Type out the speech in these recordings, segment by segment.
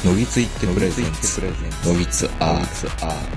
のぎついってプレゼンツのぎつアー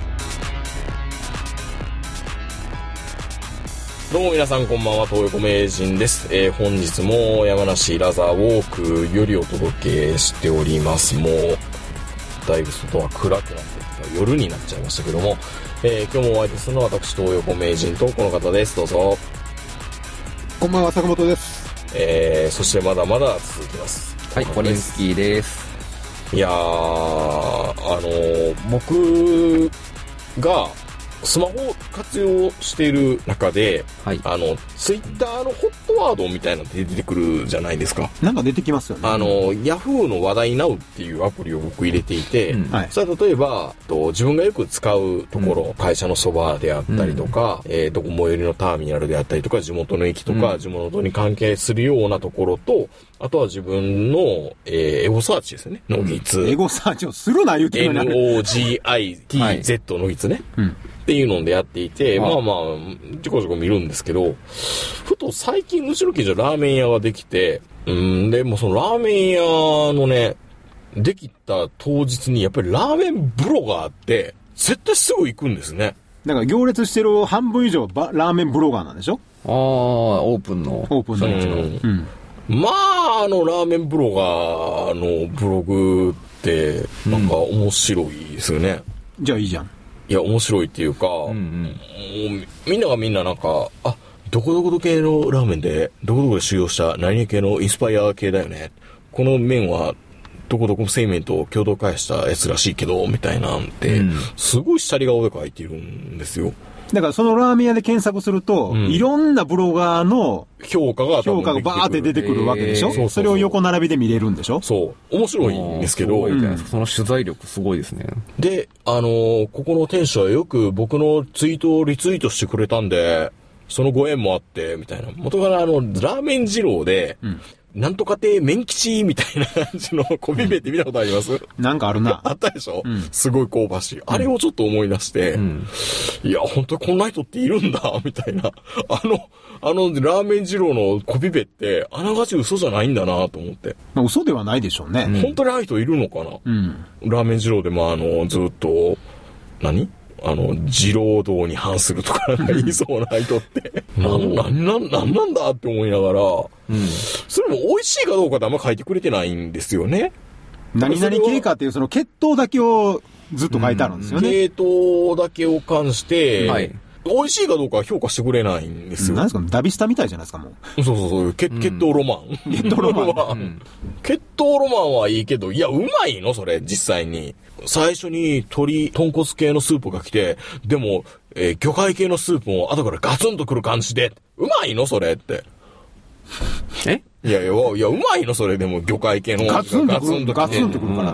どうも皆さんこんばんは、東横名人です。本日も山梨ラザーウォークよりお届けしております。もうだいぶ外は暗くなってきた夜になっちゃいましたけども、今日もお相手するのは私東横名人とこの方です。どうぞ。 こんばんは、坂本です。 そしてまだまだ続きます。 はい、コリンスキーです。 いやー、僕がスマホを活用している中で、 はい、 ツイッターのホットワードみたいなので出てくるじゃないですか。 なんか出てきますよね。 ヤフーの話題ナウっていうアプリを僕入れていて、それは例えば自分がよく使うところ、会社のそばであったりとか、どこ最寄りのターミナルであったりとか、地元の駅とか、地元に関係するようなところと、あとは自分の、エゴサーチですね。のぎつ。 エゴサーチをするな言うてるのに。 NOGITZ のぎつね。っていうのでやっていて、まあまあ、ちょこちょこ見るんですけど、ふと最近うちの近所ラーメン屋ができて、で、もうそのラーメン屋のね、できた当日にやっぱりラーメン風呂があって、絶対すぐ行くんですね。 だから行列してる半分以上ラーメンブロガーなんでしょ？ オープンのやつの。 まあ、ラーメンブロガーのブログってなんか面白いですよね。 じゃあいいじゃん。 いや、面白いっていうか、もうみんながみんななんか、どこどこ系のラーメンで、どこどこで修行した何々系のインスパイア系だよね。この麺は、どこどこ製麺と共同開発したやつらしいけど、みたいなんて、すごい下り顔で書いてるんですよ。 だからそのラーメン屋で検索すると、いろんなブロガーの評価がバーって出てくるわけでしょ？それを横並びで見れるんでしょ？ そう。面白いんですけど、 その取材力すごいですね。 で、ここの店主はよく僕のツイートをリツイートしてくれたんで、そのご縁もあって、みたいな。元からラーメン二郎で、なんとか亭麺吉みたいな感じのコピペって見たことあります？ なんかあるな。 あったでしょ？すごい香ばしい。あれをちょっと思い出して、いや、本当にこんな人っているんだ、みたいな。ラーメン二郎のコピペって、あながち嘘じゃないんだなと思って。 嘘ではないでしょうね。 本当にああいう人いるのかな？ラーメン二郎でもずっと、二郎道に反するとか言いそうな人って、なんなんだって思いながら、それも美味しいかどうかってあんま書いてくれてないんですよね。 何々系かっていうその血統だけをずっと書いてあるんですよね。 系統だけを関して、美味しいかどうかは評価してくれないんですよ。 何ですか、ダビスタみたいじゃないですか、もう。 そう、血統ロマン。 血統ロマン。 血統ロマンはいいけど、いや、うまいのそれ、実際に。最初に豚骨系のスープが来て、でも、魚介系のスープも後からガツンとくる感じで、うまいのそれって。いや、うまいのそれでも魚介系のガツンとくるから。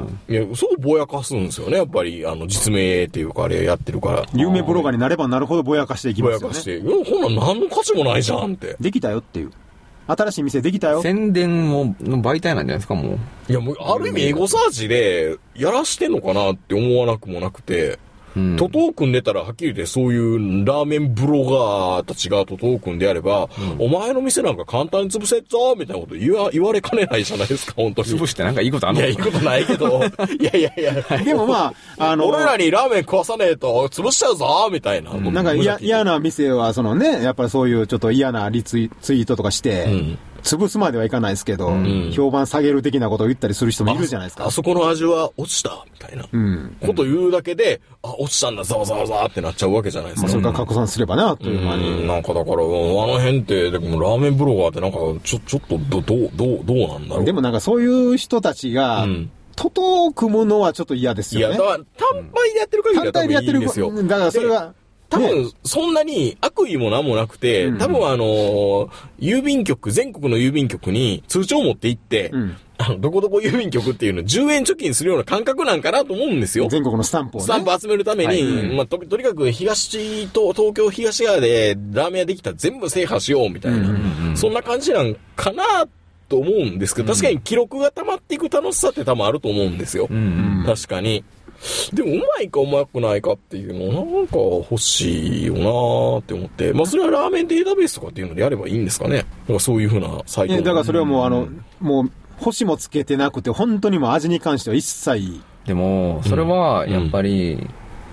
いや、そうぼやかすんですよね。やっぱり、実名っていうかあれやってるから。 有名ブロガーになればなるほどぼやかしていきますよね。 ぼやかして。ほんな何の価値もないじゃんって。 できたよっていう。新しい店できたよ。 宣伝もの媒体なんじゃないですか、もう。 いや、もう、ある意味エゴサーチで、やらしてんのかなって思わなくもなくて、徒党組んでたらはっきり言ってそういうラーメンブロガーたちが徒党組んであれば、お前の店なんか簡単に潰せっぞみたいなこと言われかねないじゃないですか、本当に。 潰してなんかいいことあんの？ いや、いいことないけど、いや。 でもまあ、 俺らにラーメン食わさねえと潰しちゃうぞみたいな。 なんか嫌な店は、やっぱりそういうちょっと嫌なツイートとかして、潰すまではいかないですけど、評判下げる的なことを言ったりする人もいるじゃないですか。 あそこの味は落ちたみたいなこと言うだけで、落ちたんだ、ざわざわってなっちゃうわけじゃないですか。 それから拡散すればな、あっという間に。 なんかだから、あの辺って、でもラーメンブロガーってなんか、ちょっと、どうなんだろう。 でもなんかそういう人たちが、徒党組むのはちょっと嫌ですよね。 いや、だから単体でやってる限りは多分いいんですよ。 だからそれは、 多分、そんなに悪意も何もなくて、多分郵便局、全国の郵便局に通帳を持って行って、どこどこ郵便局っていうの10円貯金するような感覚なんかなと思うんですよ。 全国のスタンプをね。 スタンプ集めるために、とにかく東京東側でラーメン屋できたら全部制覇しようみたいな、そんな感じなんかなと思うんですけど、確かに記録が溜まっていく楽しさって多分あると思うんですよ。確かに。でもうまいかうまくないかっていうのなんか欲しいよなーって思って、それはラーメンデータベースとかっていうのでやればいいんですかね。だからそういう風なサイト。 だからそれはもうもう星もつけてなくて、本当にもう味に関しては一切。 でも、それは、やっぱり、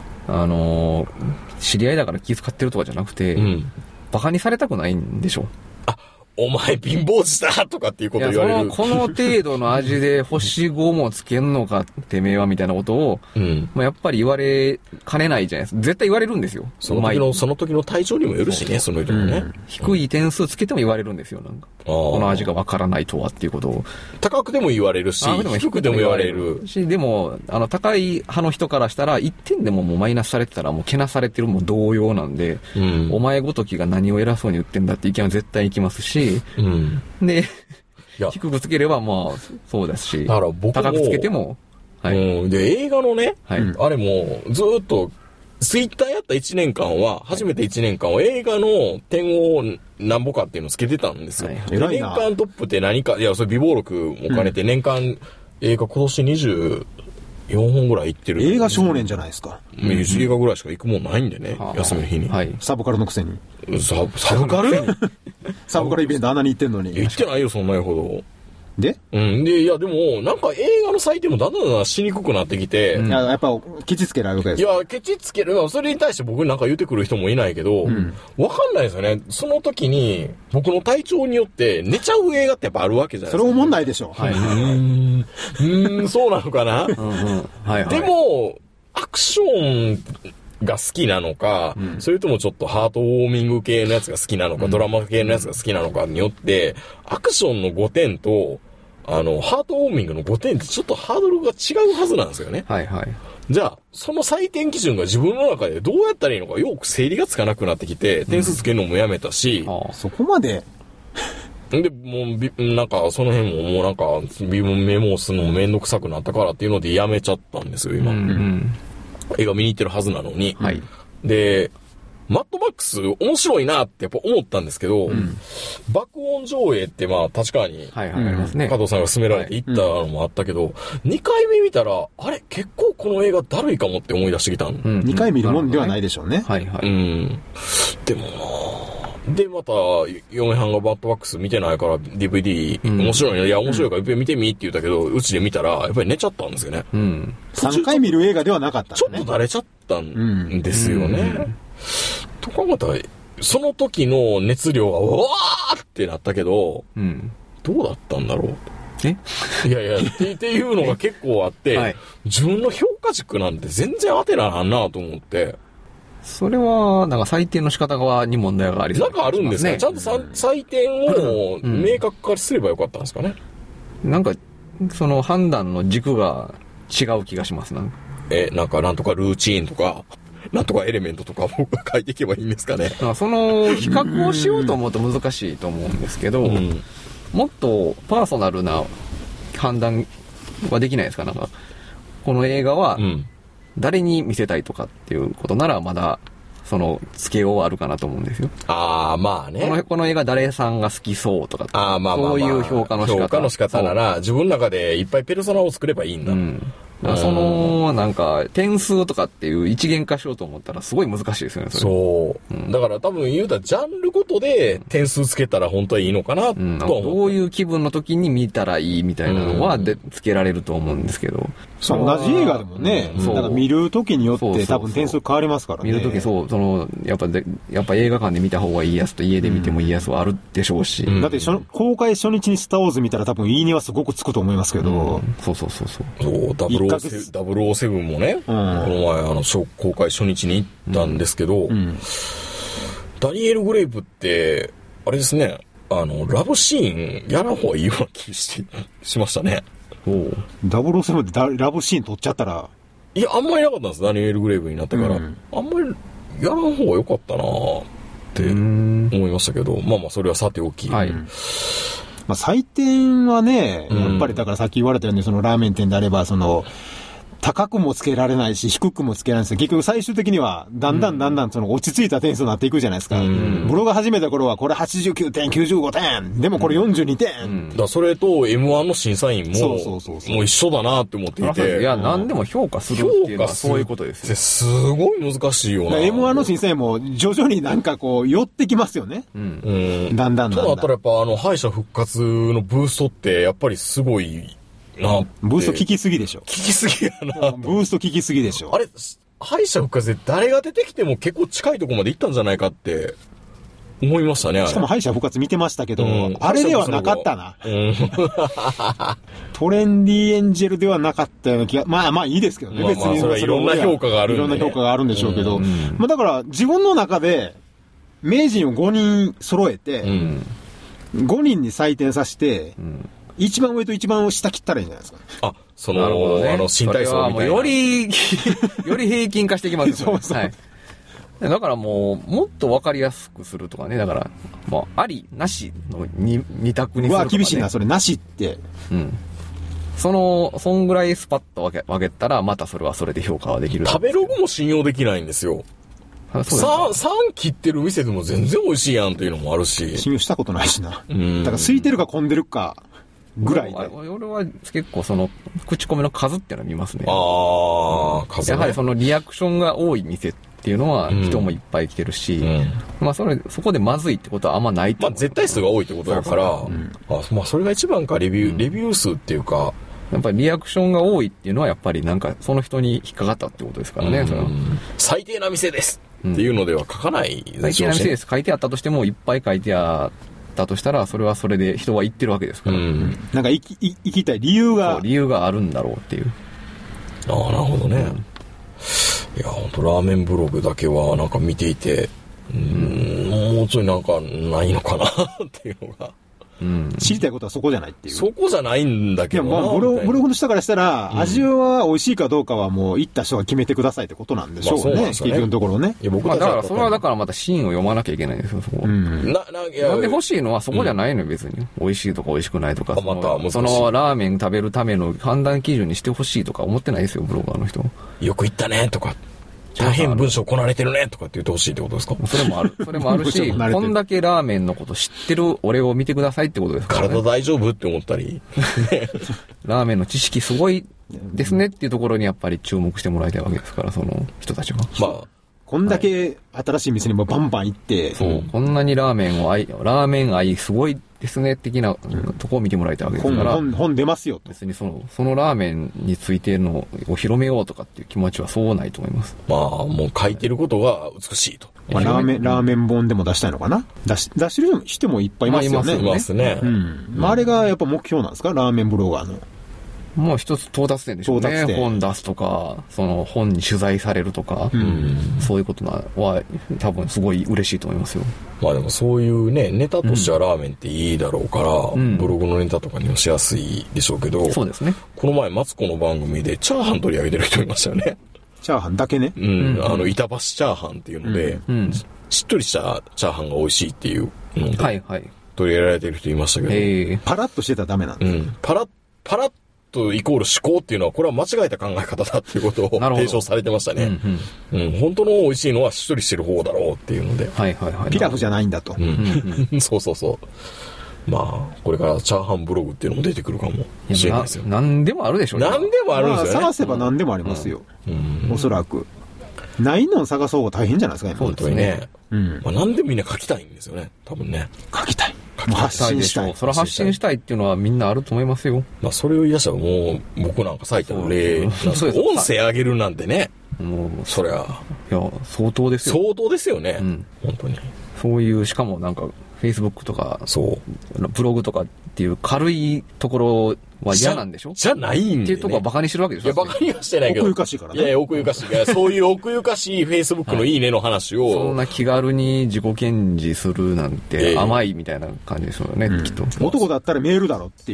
知り合いだから気遣ってるとかじゃなくて、バカにされたくないんでしょ。 お前貧乏児だとかっていうこと言われる。 この程度の味で星5もつけんのかてめえはみたいなことを、まあ、やっぱり言われかねないじゃないですか。絶対言われるんですよ。 その時の体調にもよるしね、その人もね。 低い点数つけても言われるんですよ、なんか。この味がわからないとはっていうことを。 高くでも言われるし、低くでも言われるし、でも、高い派の人からしたら、1点でももうマイナスされてたらもうけなされてるも同様なんで、お前ごときが何を偉そうに言ってんだって意見は絶対いきますし、で、低くつければまあ、そうですし、 だから僕も高くつけても、 はい。で、映画のね、あれもずっと、ツイッターやった1年間は、初めて1年間は映画の点を何ぼかっていうのをつけてたんですよ。年間トップって何か、いや、それ備忘録も兼ねて年間映画今年24本ぐらい行ってる。 映画少年じゃないですか。 映画ぐらいしか行くもんないんでね、休みの日に。 サブカルのくせに。 サブカルサブカルイベントあんなに行ってんのに。 行ってないよ、そんなほど。 で、 いや、でも、なんか映画の採点もだんだんしにくくなってきて。 やっぱ、ケチつけられるわけですいや、ケチつける。それに対して僕になんか言ってくる人もいないけど、わかんないですよね。その時に、僕の体調によって寝ちゃう映画ってやっぱあるわけじゃないですか。 それ思んないでしょ。 そうなのかな。でも、アクションが好きなのか、それともちょっとハートウォーミング系のやつが好きなのか、ドラマ系のやつが好きなのかによって、アクションの5点と、ハートウォーミングの5点ってちょっとハードルが違うはずなんですよね。じゃあ、その採点基準が自分の中でどうやったらいいのかよく整理がつかなくなってきて、点数つけるのもやめたし、 そこまでで、もう、なんか、その辺ももうなんか、メモするのもめんどくさくなったからっていうのでやめちゃったんですよ、今。映画見に行ってるはずなのに。で、マッドマックス面白いなってやっぱ思ったんですけど、爆音上映ってまあ確かに、加藤さんが勧められて行ったのもあったけど、2回目見たら、あれ結構この映画だるいかもって思い出してきたの。 2回見るもんではないでしょうね。 でもで、また、嫁はんがバッドマックス見てないから DVD、面白いね。いや、面白いから見てみって言ったけど、うちで見たら、やっぱり寝ちゃったんですよね。 3回見る映画ではなかったね。 ちょっとだれちゃったんですよね。とかまた、その時の熱量が、うわーってなったけど、どうだったんだろう。いやいや、っていうのが結構あって、自分の評価軸なんて全然当てならんなと思って。 それは、なんか採点の仕方側に問題がありそうなんかあるんですかね。ちゃんと採点を明確化すればよかったんですかね。 なんか、その判断の軸が違う気がします。なんかなんとかルーチンとか、なんとかエレメントとかを書いていけばいいんですかね。 その比較をしようと思うと難しいと思うんですけど、もっとパーソナルな判断はできないですか。なんか、この映画は、誰に見せたいとかっていうことならまだその付けようはあるかなと思うんですよ。 まあね。 この映画誰さんが好きそうとか、そういう評価の仕方なら自分の中でいっぱいペルソナを作ればいいんだ。 そのなんか点数とかっていう一元化しようと思ったらすごい難しいですよね。 そう、だから多分言うたらジャンルごとで点数つけたら本当はいいのかなと思う。 どういう気分の時に見たらいいみたいなのはつけられると思うんですけど、 同じ映画でもね、なんか見る時によって多分点数変わりますからね。 見る時やっぱ映画館で見た方がいいやつと家で見てもいいやつはあるでしょうし、 だって公開初日にスターウォーズ見たら多分いいねはすごくつくと思いますけど、 そう 007もね、この前公開初日に行ったんですけど、ダニエル・グレイブってあれですね、ラブシーンやらん方がいいような気しましたね。 007でラブシーン撮っちゃったら、 いやあんまりなかったんです。ダニエル・グレイブになってから、あんまりやらん方が良かったなって思いましたけど、まあそれはさておき、採点はね、やっぱりだからさっき言われたようにそのラーメン店であればその高くもつけられないし、低くもつけられないし、結局最終的には、だんだんその落ち着いた点数になっていくじゃないですか。ブログ始めた頃は、これ89点、95点、でもこれ42点。 だそれと M1 の審査員も、もう一緒だなって思っていて。 いや、何でも評価するっていうのはそういうことですよ。 すごい難しいよな。 M1 の審査員も徐々になんかこう、寄ってきますよね。だんだん。 となったらやっぱ敗者復活のブーストって、やっぱりすごい、 ブースト聞きすぎでしょ。 聞きすぎやな。 ブースト聞きすぎでしょ。 あれ、敗者復活で誰が出てきても結構近いところまで行ったんじゃないかって思いましたね。 しかも敗者復活見てましたけど、あれではなかったな。トレンディエンジェルではなかったような気が、まあいいですけどね。別にそれはいろんな評価があるんで、 いろんな評価があるんでしょうけど、まあだから自分の中で名人を5人揃えて、5人に採点させて、一番上と一番下切ったらいいんじゃないですか。 あ、その、新体操みたいな。 より平均化していきますよね。はい。だからもと分かりやすくするとかね。だから、もう、あり、なしの二択にするとか、ね。 うわ、厳しいな、それ、なしって。 そんぐらいスパッと分けたら、またそれはそれで評価はできる。 食べログも信用できないんですよ。3切ってる店でも全然美味しいやんっていうのもあるし。 信用したことないしな。だから空いてるか混んでるか。ぐらいで。 俺は結構口コミの数っていうのを見ますね。 数ね。 やはりそのリアクションが多い店っていうのは人もいっぱい来てるし、まあそこでまずいってことはあんまないと。 まあ絶対数が多いってことだから、まあそれが一番か、レビュー数っていうか。 やっぱりリアクションが多いっていうのはやっぱりなんかその人に引っかかったってことですからね。 最低な店ですっていうのでは書かないでしょうし。 最低な店です。書いてあったとしてもいっぱい書いてあったとしたら、それはそれで人は言ってるわけですから。 なんか行きたい理由があるんだろうっていう。 なるほどね。いや、本当ラーメンブログだけはなんか見ていて、もうちょいなんかないのかなっていうのが。 知りたいことはそこじゃないっていう。 そこじゃないんだけどな。 いや、まあ、ブログの人からしたら、味は美味しいかどうかはもう行った人が決めてくださいってことなんでしょうね。結局のところね。 いや、僕だからそれはだからまたシーンを読まなきゃいけないんですよ、そこ。なんで欲しいのはそこじゃないのよ、別に。美味しいとか美味しくないとか。そのラーメン食べるための判断基準にしてほしいとか思ってないですよ、ブロガーの人。 よく言ったね、とか。大変文章こなれてるねとかって言ってほしいってことですか？ それもあるし、こんだけラーメンのこと知ってる俺を見てくださいってことですからね。 体大丈夫って思ったり。 ラーメンの知識すごいですねっていうところにやっぱり注目してもらいたいわけですから、その人たちは。 まあ、こんだけ新しい店にもバンバン行って、 そう、こんなにラーメン愛すごいですね的なとこを見てもらいたいわけですから。 本出ますよと。 別にそのラーメンについてのを広めようとかっていう気持ちはそうないと思います。 まあ、もう書いてることが美しいと。 まあ、ラーメン本でも出したいのかな、出してる人もいっぱいいますよね。 いますね。 まあ、あれがやっぱ目標なんですか、ラーメンブロガーの。 もう一つ到達点でしょうね。本出すとか、その本に取材されるとか、そういうことは多分すごい嬉しいと思いますよ。 まあでもそういうね、ネタとしてはラーメンっていいだろうから、ブログのネタとかにもしやすいでしょうけど、 そうですね。 この前マツコの番組でチャーハン取り上げてる人いましたよね。 チャーハンだけね。 板橋チャーハンっていうので、しっとりしたチャーハンが美味しいっていうので、取り上げられてる人いましたけど、 パラッとしてたらダメなんです。 パラッとイコール思考っていうのは、これは間違えた考え方だっていうことを提唱されてましたね。本当の美味しいのはしっとりしてる方だろうっていうので。 ピラフじゃないんだと。 そうそうそう。まあ、これからチャーハンブログっていうのも出てくるかもしれないですよ。 何でもあるでしょうね。 何でもあるんですよね。 探せば何でもありますよ。おそらく。ないのを探そうが大変じゃないですか、今。 本当にね。まあ、何でもみんな書きたいんですよね。多分ね。 書きたい。 発信したい。それ発信したいっていうのはみんなあると思いますよ。 まあそれを言い出したらもう僕なんか最たる例。音声上げるなんてね。もうそりゃ。 いや、相当ですよ。 相当ですよね。本当に。 そういう、しかもなんか、Facebook とか、ブログとかっていう軽いところは嫌なんでしょ？ じゃないんで、ね。 っていうとこはバカにしてるわけでしょ？ いや、バカにはしてないけど。 奥ゆかしいからね。 いや、奥ゆかしい。いや、そういう奥ゆかしい Facebook のいいねの話を。 そんな気軽に自己顕示するなんて甘いみたいな感じですよね、きっと。 男だったらメールだろっていう。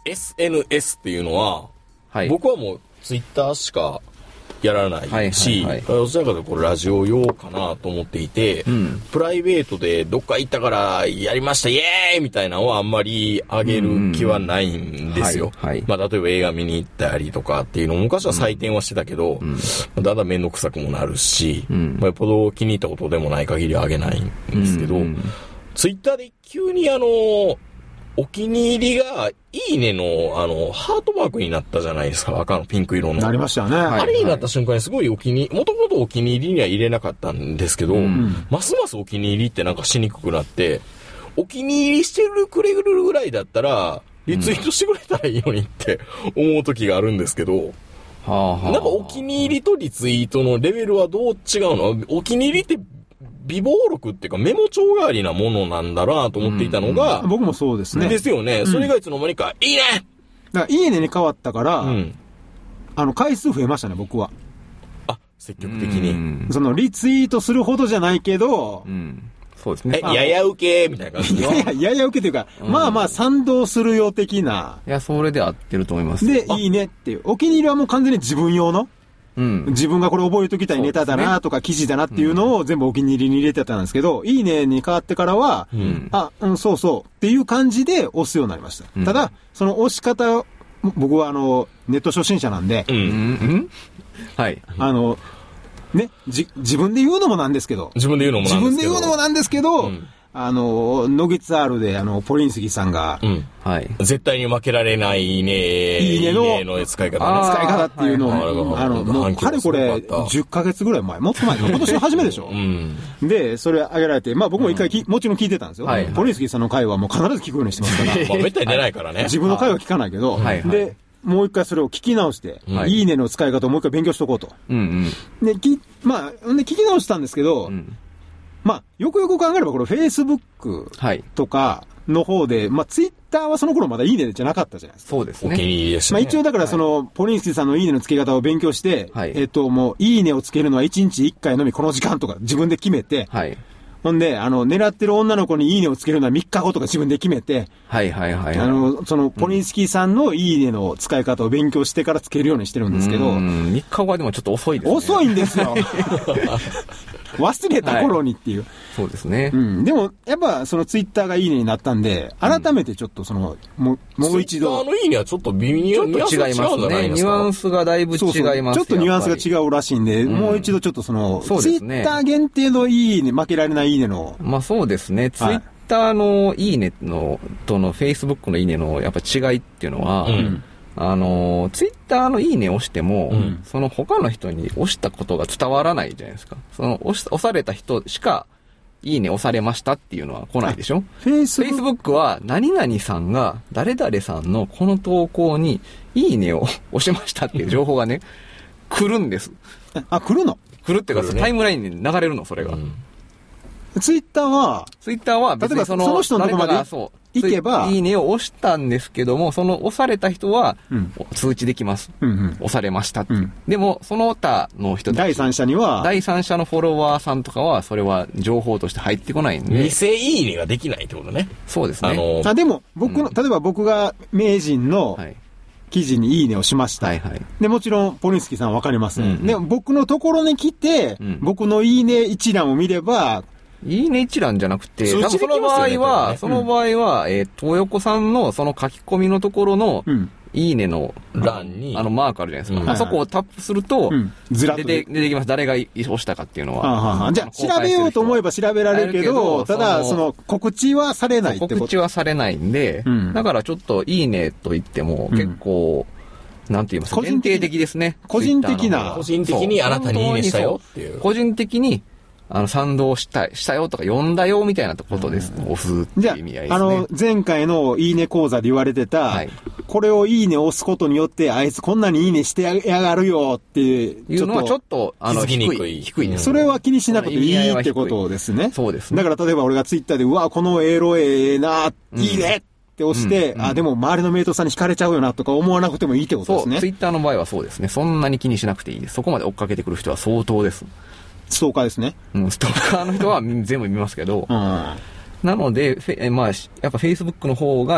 SNS っていうのは、 はい。 僕はもうツイッターしかやらないし、 はいはいどちらかというとこれラジオ用かなと思っていて、プライベートでどっか行ったからやりましたイエーイみたいなのはあんまりあげる気はないんですよ。 はいはいまあ例えば映画見に行ったりとかっていうのも昔は採点はしてたけど、だんだんめんどくさくもなるし、まあ、よっぽど気に入ったことでもない限りあげないんですけど、ツイッターで急にお気に入りが、いいねの、ハートマークになったじゃないですか。赤のピンク色の。 なりましたよね。 あれになった瞬間にすごいもともとお気に入りには入れなかったんですけど、ますますお気に入りってなんかしにくくなって、お気に入りしてくれるぐらいだったら、リツイートしてくれたらいいのにって思う時があるんですけど、なんかお気に入りとリツイートのレベルはどう違うの？お気に入りって微暴録っていうかメモ帳代わりなものなんだなと思っていたのが、 僕もそうですね。 ですよね。それがいつの間にか、いいねだからいいねに変わったから、回数増えましたね、僕は。 あ、積極的に。 その、リツイートするほどじゃないけど、 そうですね。 やや受けみたいな感じいや受けというか、まあまあ賛同するよ的な。 いや、それで合ってると思います。 で、いいねっていう。お気に入りはもう完全に自分用の、自分がこれ覚えときたいネタだなとか記事だなっていうのを全部お気に入りに入れてたんですけど、いいねに変わってからは、そうそうっていう感じで押すようになりました。ただ、その押し方、僕はネット初心者なんで、 はい。 ね、自分で言うのもなんですけど、 自分で言うのもなんですけど、 ノギツアールでポリンスキーさんが、 はい。 絶対に負けられないね。いいねの使い方ね。 使い方っていうのを、かれこれ10ヶ月ぐらい前、もっと前、今年の初めでしょ。で、それ挙げられて、まあ僕も一回もちろん聞いてたんですよ。ポリンスキーさんの回はもう必ず聞くようにしてますから。 まあめったに出ないからね。 自分の回は聞かないけど、で、もう一回それを聞き直して、いいねの使い方をもう一回勉強しとこうと。で、まあ、聞き直したんですけど、まあ、よくよく考えれば、これ、Facebook とかの方で、まあ、Twitter はその頃まだいいねじゃなかったじゃないですか。 そうですね。 お気に入りでしたね。まあ、一応だから、ポリンスキーさんのいいねの付け方を勉強して、もう、いいねをつけるのは1日1回のみこの時間とか自分で決めて、ほんで、狙ってる女の子にいいねをつけるのは3日後とか自分で決めて、ポリンスキーさんのいいねの使い方を勉強してからつけるようにしてるんですけど、 3日後はでもちょっと遅いですね。 遅いんですよ。忘れた頃にっていう。 そうですね。 でも、やっぱ、ツイッターがいいねになったんで、改めてちょっともう一度。 ツイッターのいいねはちょっと微妙に違いますね。ニュアンスがだいぶ違います。 ちょっとニュアンスが違うらしいんで、もう一度ちょっとツイッター限定のいいね、負けられないいいねの。 まあそうですね。ツイッターのいいねとの Facebook のいいねのやっぱ違いっていうのは、ツイッターのいいねを押しても、その他の人に押したことが伝わらないじゃないですか。押された人しか、いいね押されましたっていうのは来ないでしょ？ Facebook は、何々さんが、誰々さんのこの投稿に、いいねを押しましたっていう情報がね、来るんです。 来るの？ 来るっていうか、タイムラインに流れるの、それが。 ツイッターは、 例えばその人のとこまで行けば、いいねを押したんですけども、その押された人は、通知できます。押されましたって。でも、その他の人たち、 第三者のフォロワーさんとかは、それは情報として入ってこないんで。 偽いいねができないってことね。 そうですね。 でも、例えば僕が名人の、記事にいいねをしました。で、もちろん、ポリンスキーさんはわかりますね。で、僕のところに来て、僕のいいね一覧を見れば、 いいね一覧じゃなくて、多分その場合は、東横さんのその書き込みのところの、いいねの欄に、 マークあるじゃないですか。あそこをタップすると、出てきます。誰が押したかっていうのは。 じゃあ、調べようと思えば調べられるけど、ただ、告知はされないってこと。 告知はされないんで、だからちょっといいねと言っても、結構、なんて言いますか、限定的ですね。 個人的にあなたにいいねしたよっていう。 個人的に、賛同したよとか、読んだよみたいなことです。押すっていう意味合いですね。 前回のいいね講座で言われてた、これをいいね押すことによって、あいつこんなにいいねしてやがるよっていうのはちょっと、 低いです。 それは気にしなくていいってことですね。 そうですね。 だから例えば俺がツイッターで、うわ、このエロええな、いいねって押して、でも周りのメイトさんに惹かれちゃうよなとか思わなくてもいいってことですね。 ツイッターの場合はそうですね。そんなに気にしなくていいです。そこまで追っかけてくる人は相当です。 ストーカーですね。 ストーカーの人は全部見ますけど。なので、まあ、やっぱ Facebook の方が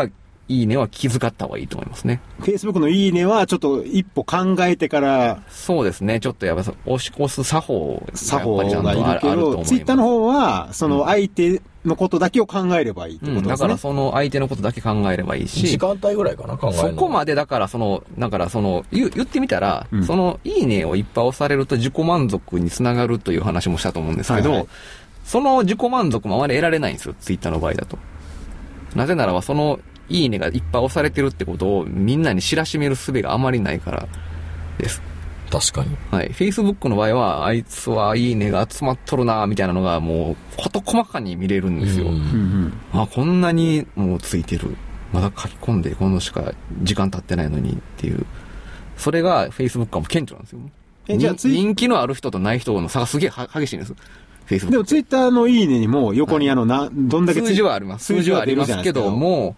いいねは気遣った方がいいと思いますね。 Facebook のいいねはちょっと一歩考えてから。 そうですね。ちょっとやっぱ押す作法がいるけど、Twitter の方は、その相手のことだけを考えればいいってことですね。 だからその相手のことだけ考えればいいし。 時間帯ぐらいかな、考えるの。 そこまでだから言ってみたら、そのいいねをいっぱい押されると自己満足につながるという話もしたと思うんですけど、その自己満足もあまり得られないんですよ、Twitter の場合だと。なぜならばそのいいねがいっぱい押されてるってことをみんなに知らしめる術があまりないからです。 確かに。 はい。Facebook の場合は、あいつはいいねが集まっとるなみたいなのがもう、事細かに見れるんですよ。こんなにもうついてる。まだ書き込んでこのしか時間経ってないのにっていう。それが Facebook はもう顕著なんですよ。じゃあ人気のある人とない人の差がすげえ激しいんです。Facebook。 でもツイッターのいいねにも横にどんだけ数字はあります。数字はありますけども、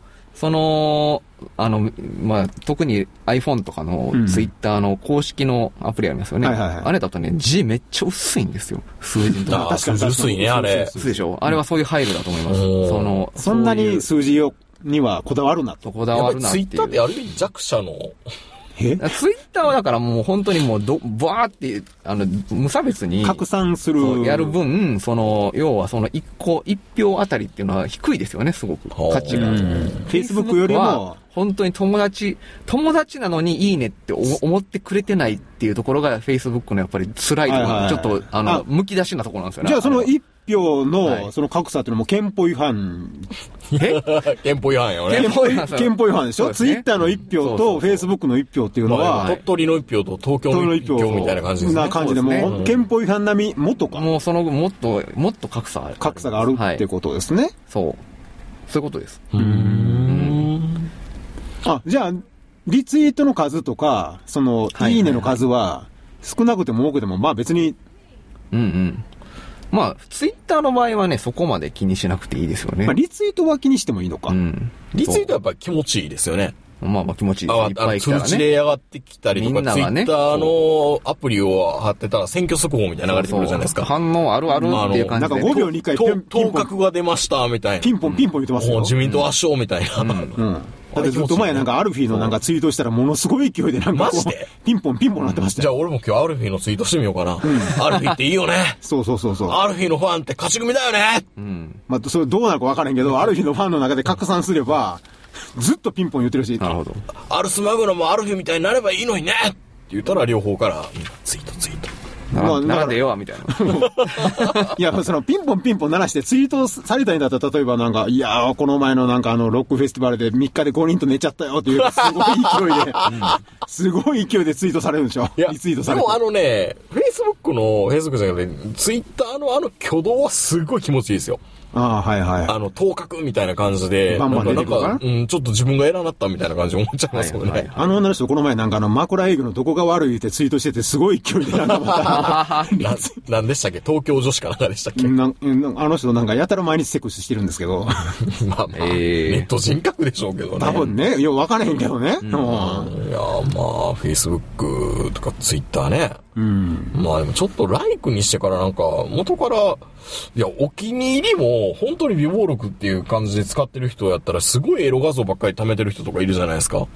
特に iPhone とかのツイッターの公式のアプリありますよね。あれだとね、字めっちゃ薄いんですよ。数字とか。 確かに薄いね、あれ。 そうでしょ。あれはそういう配慮だと思います。 そんなに数字にはこだわるなと。 こだわるなっていう。 ツイッターってある意味弱者の。 ツイッターはだからもう本当にもうバーって、無差別に。 拡散する。 やる分、要は一票あたりっていうのは低いですよね、すごく。価値が。 Facebook よりも。 本当に友達なのにいいねって思ってくれてないっていうところが Facebook のやっぱり辛いところ、ちょっと、剥き出しなところなんですよね。 じゃあその1票の、その格差っていうのも憲法違反。 憲法違反よね。 憲法違反でしょ？ツイッターの1票とフェイスブックの1票っていうのは。 鳥取の1票と東京の1票みたいな感じですね。 な感じで、もう憲法違反並み、もっとか。 もうもっと格差ある。 格差があるってことですね。 そういうことです。 じゃあ、リツイートの数とか、いいねの数は、少なくても多くても、まあ別に。 まあ、ツイッターの場合はね、そこまで気にしなくていいですよね。 リツイートは気にしてもいいのか。 リツイートはやっぱり気持ちいいですよね。 まあ気持ちいいです。いっぱい来たらね。 通知で上がってきたりとか、ツイッターのアプリを貼ってたら選挙速報みたいな流れてくるじゃないですか。 反応あるっていう感じで。 なんか5秒に1回当確が出ましたみたいな。 ピンポン言ってますよ。 自民党圧勝みたいな。 だってずっと前なんかアルフィーのなんかツイートしたらものすごい勢いでなんかマジでピンポンなってましたよ。じゃあ俺も今日アルフィーのツイートしてみようかな。アルフィーっていいよね。 そう。 アルフィーのファンって勝ち組だよね。 まあそれどうなるか分からんけど、アルフィーのファンの中で拡散すれば、ずっとピンポン言ってるし。 なるほど。 アルスマグナもアルフィーみたいになればいいのにねって言ったら両方からツイート。 ならでよみたいな。 いや、ピンポン鳴らしてツイートされたんだったら、例えばなんか、いやこの前のなんかロックフェスティバルで3日で5人と寝ちゃったよっていう、すごい勢いでツイートされるんでしょ。リツイートされる。 でもFacebook じゃなくて、Twitter の挙動はすごい気持ちいいですよ。当確みたいな感じで、 バンバン出てくるかな？ ちょっと自分が偉なったみたいな感じで思っちゃいますよね。 女の人この前なんか枕営業のどこが悪いってツイートしててすごい勢いでなんかまた。 なんでしたっけ？東京女子かなんかでしたっけ？ あの人なんかやたら毎日セックスしてるんですけど。 まあ、ネット人格でしょうけどね。 多分ね、よくわからへんけどね。 いや、Facebook とか Twitter ね。まあでもちょっとライクにしてからなんか、元から、いや、お気に入りも、本当に微暴録っていう感じで使ってる人やったら、すごいエロ画像ばっかり貯めてる人とかいるじゃないですか。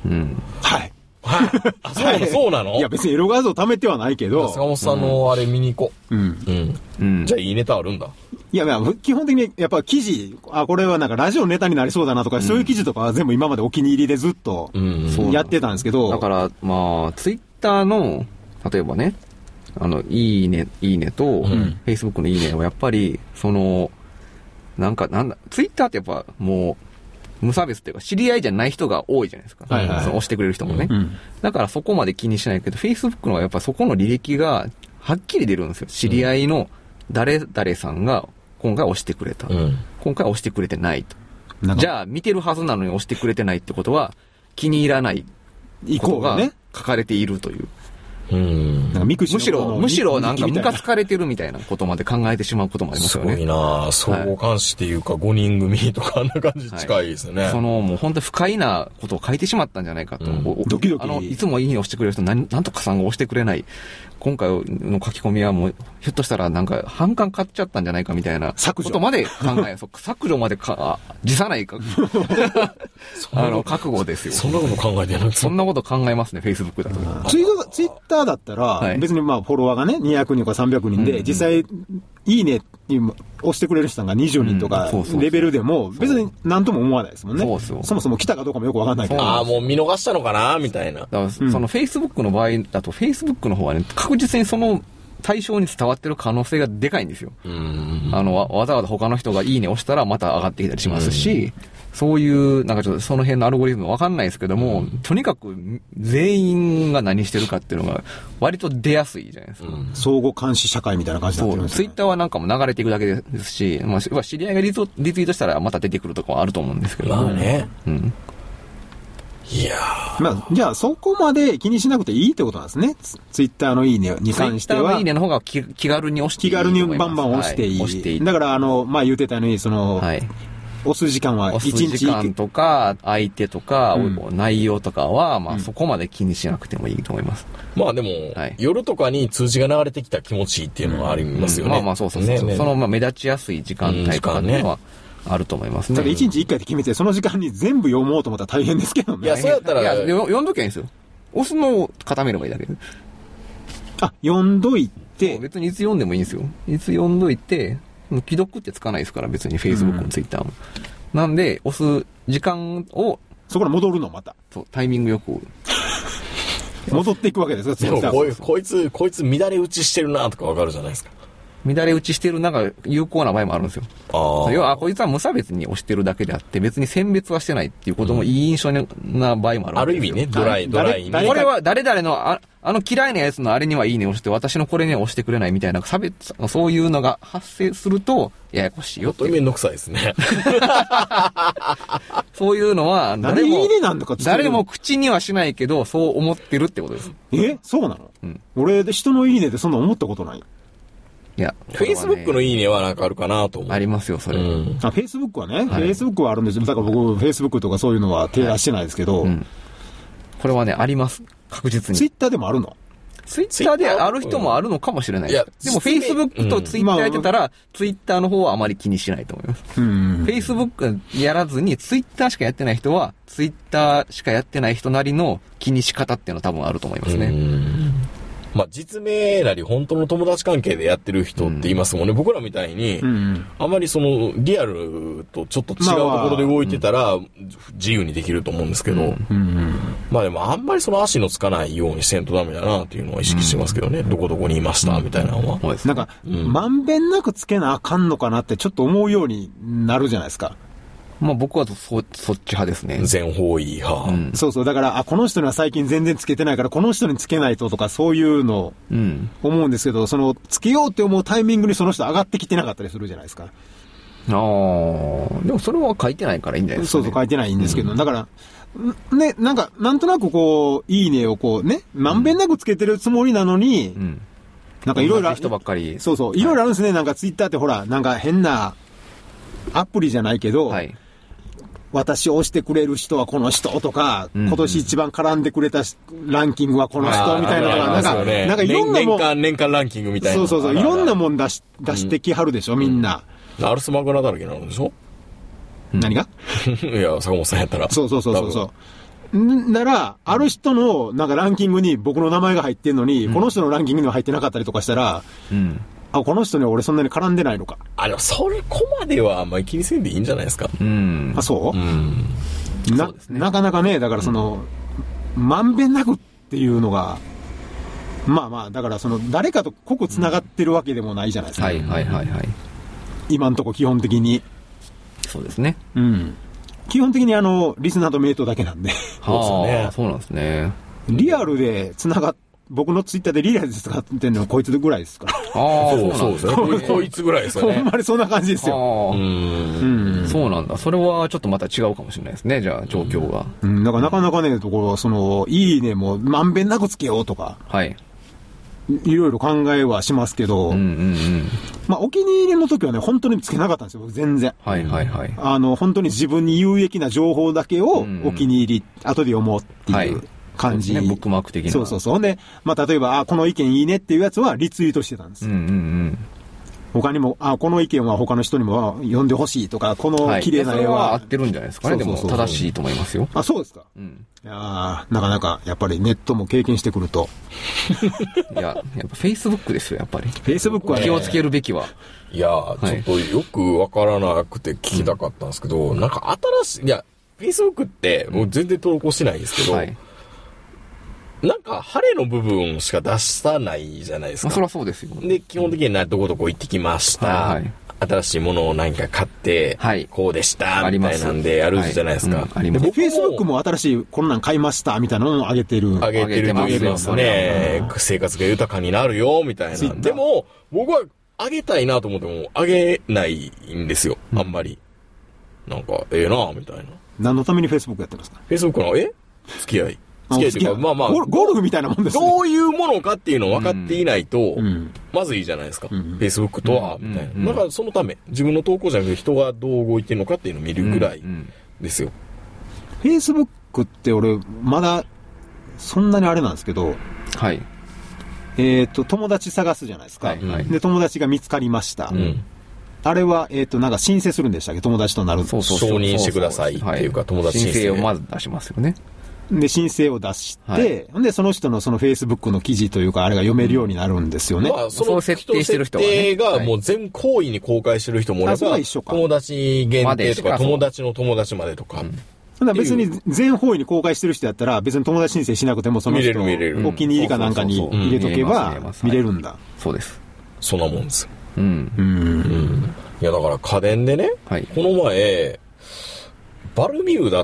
そうなの？ いや、別にエロ画像貯めてはないけど。 坂本さんのあれ見に行こう。じゃあいいネタあるんだ。 いや、基本的にやっぱ記事、これはなんかラジオネタになりそうだなとか、そういう記事とかは全部今までお気に入りでずっとやってたんですけど。 だから、まあ、ツイッターの、例えばね、いいねと、Facebook のいいねはやっぱり、ツイッターってやっぱもう、無差別っていうか、知り合いじゃない人が多いじゃないですか。押してくれる人もね。だからそこまで気にしないけど、Facebook のはやっぱそこの履歴がはっきり出るんですよ。知り合いの誰々さんが今回押してくれた。今回押してくれてないと。じゃあ、見てるはずなのに押してくれてないってことは、気に入らないことが書かれているという。むしろなんかムカつかれてるみたいなことまで考えてしまうこともありますよね。 すごいな相互監視っていうか5人組とかあんな感じ近いですね。 もう本当に不快なことを書いてしまったんじゃないかと。 ドキドキ。 いつもいいねを押してくれる人、なんとかさんが押してくれない。 今回の書き込みはもう、ひょっとしたらなんか反感買っちゃったんじゃないかみたいなことまで考え、削除まで辞さないか、覚悟ですよ。 そんなこと考えてるそんなこと考えますね、Facebook だと。 ツイッターだったら、別にまあフォロワーがね、200人か300人で、実際、いいねに押してくれる人が20人とかレベルでも、別に何とも思わないですもんね。そもそも来たかどうかもよくわかんないけど。 ああ、もう見逃したのかなみたいな。だからその Facebook の場合だと、Facebook の方はね、確実にその対象に伝わってる可能性がでかいんですよ。わざわざ他の人がいいね押したらまた上がってきたりしますし、そういう、なんかちょっとその辺のアルゴリズムわかんないですけども、とにかく全員が何してるかっていうのが割と出やすいじゃないですか。 相互監視社会みたいな感じになってるんですね。 ツイッターはなんかも流れていくだけですし、まあ、知り合いがリツイートしたらまた出てくるとかはあると思うんですけど。 まあね。いやまあ、じゃあそこまで気にしなくていいってことなんですね。ツイッターのいいねに関しては。 ツイッターのいいねの方が気軽に押していい。 気軽にバンバン押していい。だからまあ言ってたように、押す時間は1日。 押す時間とか、相手とか、内容とかは、まあそこまで気にしなくてもいいと思います。 まあでも、夜とかに通知が流れてきた気持ちいいっていうのはありますよね。 まあまあそうそうそう。その目立ちやすい時間帯とかっていうのは、あると思いますね。 ただ1日1回で決めて、その時間に全部読もうと思ったら大変ですけどね。 いや、そうやったら。 読んどきゃいいんですよ。押すのを固めればいいだけで。 読んどいて。 別にいつ読んでもいいんですよ。いつ読んどいて、既読ってつかないですから、別に Facebook も Twitter も。なんで、押す時間を。 そこから戻るのまた。 そう、タイミングよく。 戻っていくわけですか、 でもこいつ乱れ打ちしてるなとかわかるじゃないですか。 乱れ打ちしてるなんか有効な場合もあるんですよ。要は、こいつは無差別に押してるだけであって、別に選別はしてないっていうこともいい印象な場合もある。 ある意味ね、ドライに。 これは誰々の、嫌いなやつのあれにはいいね押して、私のこれには押してくれないみたいな差別、そういうのが発生すると、ややこしいよっていう。 めんどくさいですね。 そういうのは、誰も口にはしないけど、そう思ってるってことです。 そうなの？俺で人のいいねでそんな思ったことない。 いや、 Facebook のいいねはなんかあるかなと思う。 ありますよ、それ。 Facebook はね、Facebook はあるんですよ。だから僕、Facebook とかそういうのは手出してないですけど。 これはね、あります。確実に。 Twitter でもあるの？ ツイッターである人もあるのかもしれない。でも Facebook とツイッターやってたら、ツイッターの方はあまり気にしないと思います。Facebook やらずにツイッターしかやってない人は、ツイッターしかやってない人なりの気にし方っていうのは多分あると思いますね。 まあ、実名なり本当の友達関係でやってる人って言いますもんね。僕らみたいに、あまりそのリアルとちょっと違うところで動いてたら自由にできると思うんですけど、まあでもあんまりその足のつかないようにせんとダメだなっていうのは意識してますけどね。どこどこにいましたみたいなのは。 なんか、まんべんなくつけなあかんのかなってちょっと思うようになるじゃないですか。 まあ僕はそっち派ですね。 全方位派。 そうそう。だから、この人には最近全然つけてないから、この人につけないととか、そういうの、思うんですけど、つけようって思うタイミングにその人上がってきてなかったりするじゃないですか。 でもそれは書いてないからいいんじゃないですか、ね。 そうそう、書いてないんですけど、だから、ね、なんとなくいいねをまんべんなくつけてるつもりなのに、なんかいろいろ。 人ばっかり。 そうそう、いろいろあるんですね。なんかツイッターってほら、なんか変なアプリじゃないけど、私を押してくれる人はこの人とか、今年一番絡んでくれたランキングはこの人みたいなのが、なんかいろんなもん。 年間ランキングみたいな。 そう、いろんなもん出してきはるでしょ、みんな。 アルスマグナだらけなんでしょ？ 何が？ いや、坂本さんやったら。 そう。なら、ある人のなんかランキングに僕の名前が入ってんのに、この人のランキングには入ってなかったりとかしたら、この人には俺そんなに絡んでないのか。 でもそれこまではあんまり気にせんでいいんじゃないですか。 そう？なかなかね、だからまんべんなくっていうのが、まあまあ、だから誰かと濃く繋がってるわけでもないじゃないですか。今んとこ基本的に。 そうですね。 基本的にリスナーとメイトだけなんで。 そうなんですね。 リアルで繋がって、僕のツイッターでリアルで使ってるのはこいつぐらいですから。 そうですね。こいつぐらいですよね。 ほんまにそんな感じですよ。 そうなんだ。それはちょっとまた違うかもしれないですね。じゃあ状況が。 だからなかなかね、いいねもまんべんなくつけようとか。いろいろ考えはしますけど、まあお気に入りの時はね、本当につけなかったんですよ、全然。本当に自分に有益な情報だけをお気に入り、後で読もうっていう感じ。 ね、ブックマーク的な。 そうそうそう。で、まあ、例えば、この意見いいねっていうやつはリツイートしてたんです。他にも、この意見は他の人にも読んでほしいとか、この綺麗な絵は。 合ってるんじゃないですかね。でも、正しいと思いますよ。 そうですか。いやなかなか、やっぱりネットも経験してくると。 いや、やっぱ Facebook ですよ、やっぱり。 Facebook はね。 気をつけるべきは。 いやちょっとよくわからなくて聞きたかったんですけど、なんか新しい、いや、Facebook ってもう全然投稿しないんですけど、なんか、晴れの部分しか出さないじゃないですか。 そりゃそうですよ。 で、基本的にどこどこ行ってきました。新しいものを何か買って、こうでした、みたいなんでやるじゃないですか。 で、Facebook も新しいこんなん買いました、みたいなのを上げてる。 上げてると言いますね。生活が豊かになるよ、みたいな。でも、僕は上げたいなと思っても、上げないんですよ。あんまり。なんか、ええなみたいな。 何のために Facebook やってますか？ Facebook の、付き合い。付き合いというか、まあまあ。 ゴルフみたいなもんですね。 どういうものかっていうのを分かっていないと、まずいじゃないですか。Facebook とは、みたいな。だからそのため、自分の投稿じゃなくて人がどう動いてるのかっていうのを見るぐらいですよ。 Facebook って俺、まだ、そんなにあれなんですけど、友達探すじゃないですか。で、友達が見つかりました。あれは、なんか申請するんでしたっけ？友達となる。 承認してくださいっていうか、友達申請をまず出しますよね。 で、申請を出して、で、その人のその Facebook の記事というか、あれが読めるようになるんですよね。 まあ、その設定してる人は、ね。設定がもう全行為に公開してる人もおれば、友達限定とか、友達の友達までとか。 別に全方位に公開してる人やったら、別に友達申請しなくてもその人お気に入りかなんかに入れとけば見れるんだ。 そうです。 そんなもんですよ。いや、だから家電でね、この前、バルミューダって、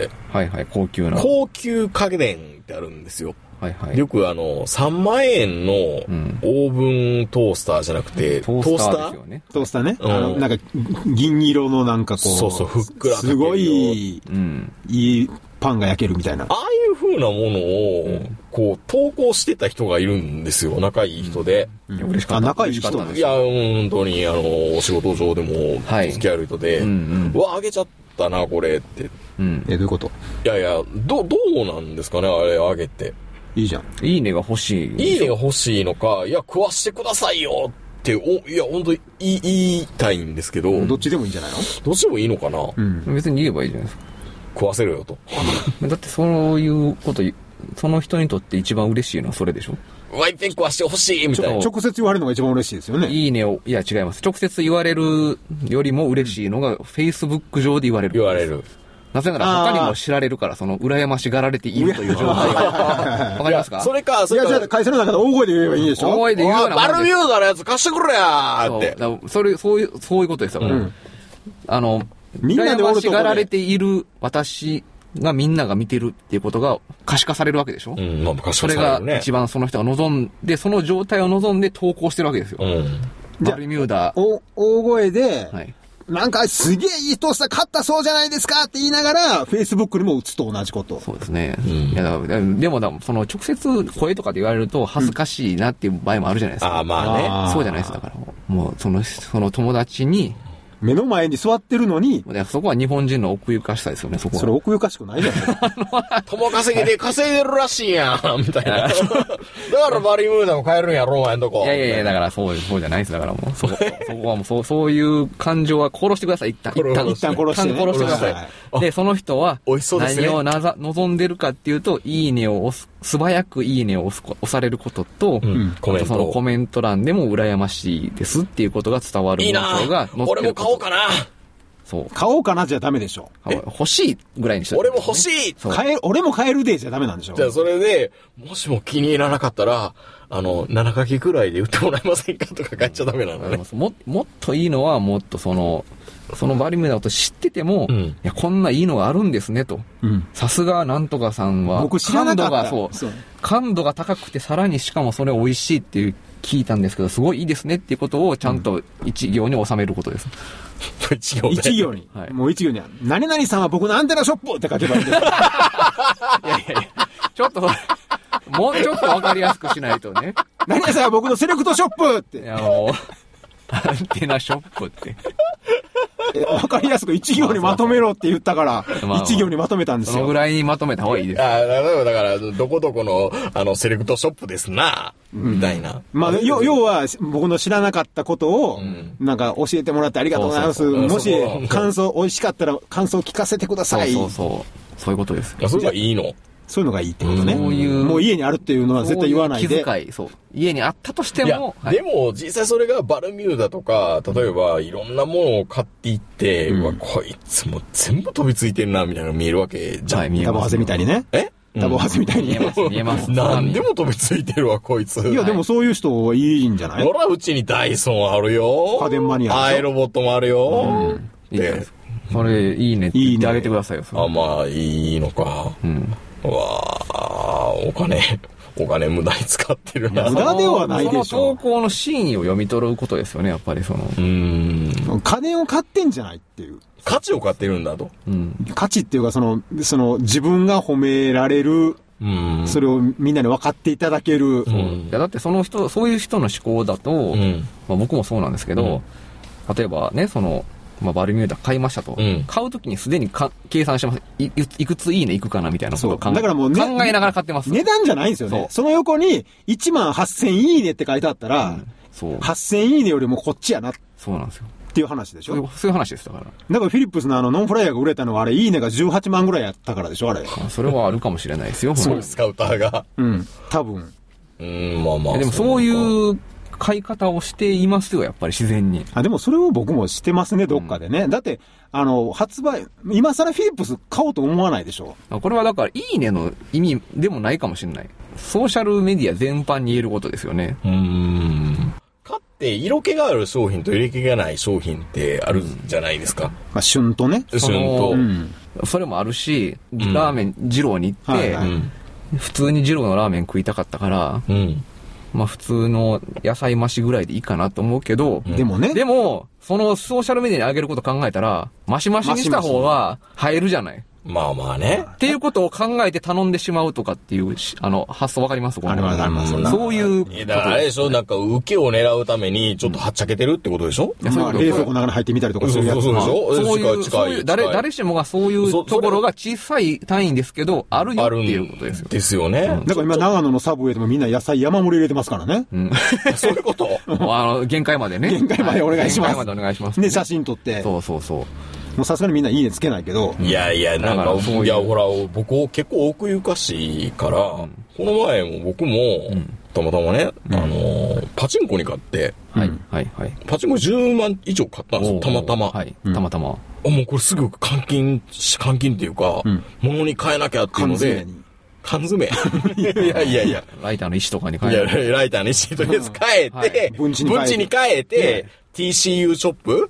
高級な。 高級家電ってあるんですよ。よく3万円のオーブントースターじゃなくて、トースターね。 トースターね。なんか、銀色のなんかこう、 そう、ふっくら。 すごい、いいパンが焼けるみたいな。 ああいう風なものを、こう、投稿してた人がいるんですよ。仲いい人で。 嬉しかった。 仲いい人いや、本当に、お仕事上でも、付き合い人で、あげちゃったな、これって。 どういうこと？ いや、どうなんですかね、あれ、あげて。 いいじゃん。 いいねが欲しい。 いいねが欲しいのか、いや、食わしてくださいよって、いや、本当に言いたいんですけど。 どっちでもいいんじゃないの？ どっちでもいいのかな？ 別に言えばいいじゃないですか。 食わせろよと。 だってそういうこと、その人にとって一番嬉しいのはそれでしょ？ ワイペン食わしてほしいみたいな。 直接言われるのが一番嬉しいですよね。 いいねを、いや違います。直接言われるよりも嬉しいのが、Facebook 上で言われる。 言われる。 なぜなら他にも知られるから、その、羨ましがられているという状態が。わかりますか？ それか。 いや、じゃあ会社の中で大声で言えばいいでしょ？ 大声で言うような。 バルミューダのやつ貸してくれやーって。 そういうことですよ。みんなで羨ましがられている私がみんなが見てるっていうことが可視化されるわけでしょ？それが一番その人が望んで、その状態を望んで投稿してるわけですよ。バルミューダ。 大声で、なんかすげえいいトースター買ったそうじゃないですかって言いながら、Facebook にも打つと同じこと。 そうですね。いやでもその直接声とかで言われると恥ずかしいなっていう場合もあるじゃないですか。 まあね。そうじゃないです。だから、もうその友達に、 目の前に座ってるのに、 そこは日本人の奥ゆかしさですよね、そこは。 それ奥ゆかしくないじゃないですか。 友稼ぎで稼いでるらしいやん、みたいな。だからバリムーダも買えるんやろ、お前んとこ。 いや、だからそうじゃないです。だからもう、そこはもうそういう感情は殺してください、一旦殺してください。で、その人は、何を望んでるかっていうと、いいねを素早くいいねを押されることと、そのコメント欄でも羨ましいですっていうことが伝わる文章が載ってる。 俺も買おうかな。 そう。買おうかなじゃダメでしょ。 欲しいぐらいにしたら、 俺も欲しい。 俺も買えるでじゃダメなんでしょ。 じゃあそれで、もしも気に入らなかったら、7書きくらいで売ってもらえませんかとか書いちゃダメなのね。 もっといいのは、もっとそのバリミューダのこと知ってても、いや、こんないいのがあるんですねと。さすがなんとかさんは、 僕知らなかった。 感度が高くて、さらにしかもそれ美味しいっていう聞いたんですけど、すごいいいですねっていうことをちゃんと一行に収めることです。 一行に。もう一行には、何々さんは僕のアンテナショップって書けばいいんです。いや、ちょっと、もうちょっとわかりやすくしないとね。 何々さんは僕のセレクトショップって。 いや、もう、アンテナショップって。 わかりやすく一行にまとめろって言ったから、一行にまとめたんですよ。 そのぐらいにまとめた方がいいです。 だから、どこどこの、セレクトショップですな、みたいな。 まあ、要は、僕の知らなかったことを、なんか教えてもらってありがとうございます。もし、感想、美味しかったら感想聞かせてください。 そういうことです。 それがいいの？ そういうのがいいってことね。もう家にあるっていうのは絶対言わないで。 気遣い、そう。家にあったとしても。 でも、実際それがバルミューダとか、例えばいろんなものを買っていって、こいつも全部飛びついてるな、みたいなのが見えるわけじゃん。 タボハゼみたいにね。タボハゼみたいに。 見えます。 何でも飛びついてるわ、こいつ。 いや、でもそういう人はいいんじゃない？ ほら、うちにダイソンあるよ。 家電マニア。 アイロボットもあるよ。 で、それ、いいねって言ってあげてくださいよ。 まあ、いいのか。うわー、お金無駄に使ってるな。 無駄ではないでしょ。 その投稿の真意を読み取ることですよね、やっぱり金を買ってんじゃないっていう。 価値を買ってるんだと。 価値っていうか、その、自分が褒められる、それをみんなに分かっていただける。 いや、だってそういう人の思考だと、僕もそうなんですけど、例えばね、バルミューダ買いましたと。買うときにすでに計算してます。いくついいねいくかなみたいなことを考えながら買ってます。 値段じゃないんですよね。その横に18,000いいねって書いてあったら、8,000いいねよりもこっちやな。 そうなんですよ。 っていう話でしょ。 そういう話ですだから。 だからフィリップスのノンフライヤーが売れたのはあれ、いいねが18万ぐらいやったからでしょ、あれ。 それはあるかもしれないですよ。 そうスカウターが。 多分。 まあ。でもそういう買い方をしていますよ、やっぱり自然に。 でもそれを僕もしてますね、どっかでね。だって、発売、今更フィリップス買おうと思わないでしょ。 これはだから、いいねの意味でもないかもしれない。ソーシャルメディア全般に言えることですよね。 買って色気がある商品と色気がない商品ってあるじゃないですか。 旬とね。 旬と。それもあるし、ラーメン、二郎に行って、普通に二郎のラーメン食いたかったから、まあ普通の野菜増しぐらいでいいかなと思うけど、 でも、 そのソーシャルメディアに上げること考えたら、増し増しにした方が映えるじゃない。 まあね。 っていうことを考えて頼んでしまうとかっていう、発想わかります？ あります。 そういう。 だからあれでしょ、なんか受けを狙うためにちょっとはっちゃけてるってことでしょ？ 冷蔵庫の中に入ってみたりとかするやつ。 そうでしょ？そういう、誰しもがそういうところが小さい単位ですけど、あるよっていうことですよ。 ですよね。 だから今長野のサブウェイでもみんな野菜山盛り入れてますからね。 そういうこと？ 限界までね。 限界までお願いします。 限界までお願いします。 で、写真撮って。 そう。 もうさすがにみんないいねつけないけど。 いや、なんか、ほら、僕結構奥ゆかしいから、この前も僕も、たまたまね、パチンコに買って、パチンコ10万以上買ったんですよ、たまたま。 たまたま。 もうこれすぐ換金っていうか、物に変えなきゃっていうので、缶詰。いや。 ライターの石とかに変えて。ライターの石とりあえず変えて、文地に変えて、TCU ショップ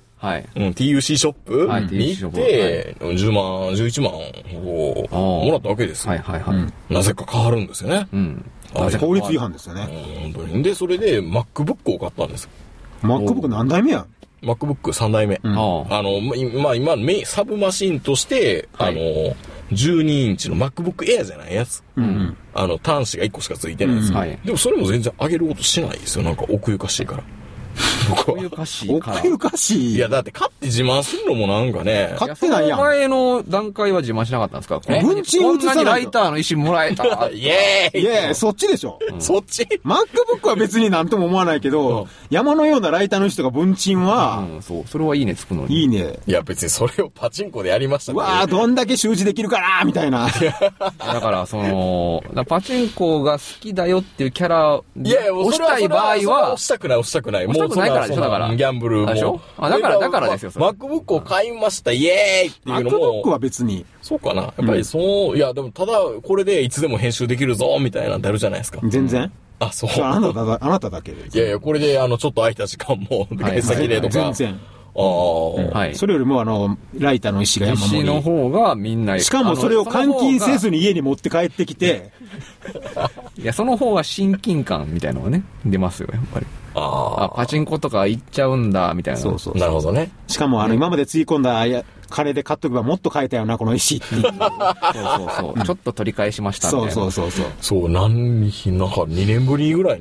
TUC ショップに行って、10万、11万をもらったわけですよ。なぜか変わるんですよね。 法律違反ですよね。 本当に。で、それで MacBook を買ったんです。 MacBook 何代目やん？ MacBook3 代目。今、サブマシンとして、12インチの MacBook Air じゃないやつ。端子が1個しかついてないやつ。でもそれも全然上げることしないですよ。なんか奥ゆかしいから。 奥ゆかしいから。 奥ゆかしい。 いや、だって買って自慢するのもなんかね。 買ってないやん。 前の段階は自慢しなかったんですか？ 文鎮こんなにライターの石もらえた。 イエーイそっちでしょ。 そっち ?MacBook は別になんとも思わないけど、山のようなライターの人が文鎮は、 それはいいねつくのに。 いいね。 いや、別にそれをパチンコでやりましたね。 どんだけ習字できるかなみたいな。 だからパチンコが好きだよっていうキャラを押したい場合は、 押したくない。 押したくないからでしょ、だから。 ギャンブルも。 だからですよ。 MacBook を買いました、イエーイっていうのも。 MacBook は別に。 そうかな。やっぱりいや、でもただ、これでいつでも編集できるぞ、みたいなのあるじゃないですか。 全然。 そう。 あなただけで。 いや、これで、ちょっと空いた時間も、先でとか。 全然。それよりも、ライターの石が山盛り。 石の方がみんな。 しかもそれを換金せずに家に持って帰ってきて。 いや、その方が親近感みたいなのがね、出ますよ、やっぱり。パチンコとか行っちゃうんだ、みたいな。 そう。なるほどね。 しかも、今までつぎ込んだ金で買っとけばもっと買えたよな、この石っていう。そう。 ちょっと取り返しました、みたいな。 そう。 そう、なんか2年ぶりぐらいに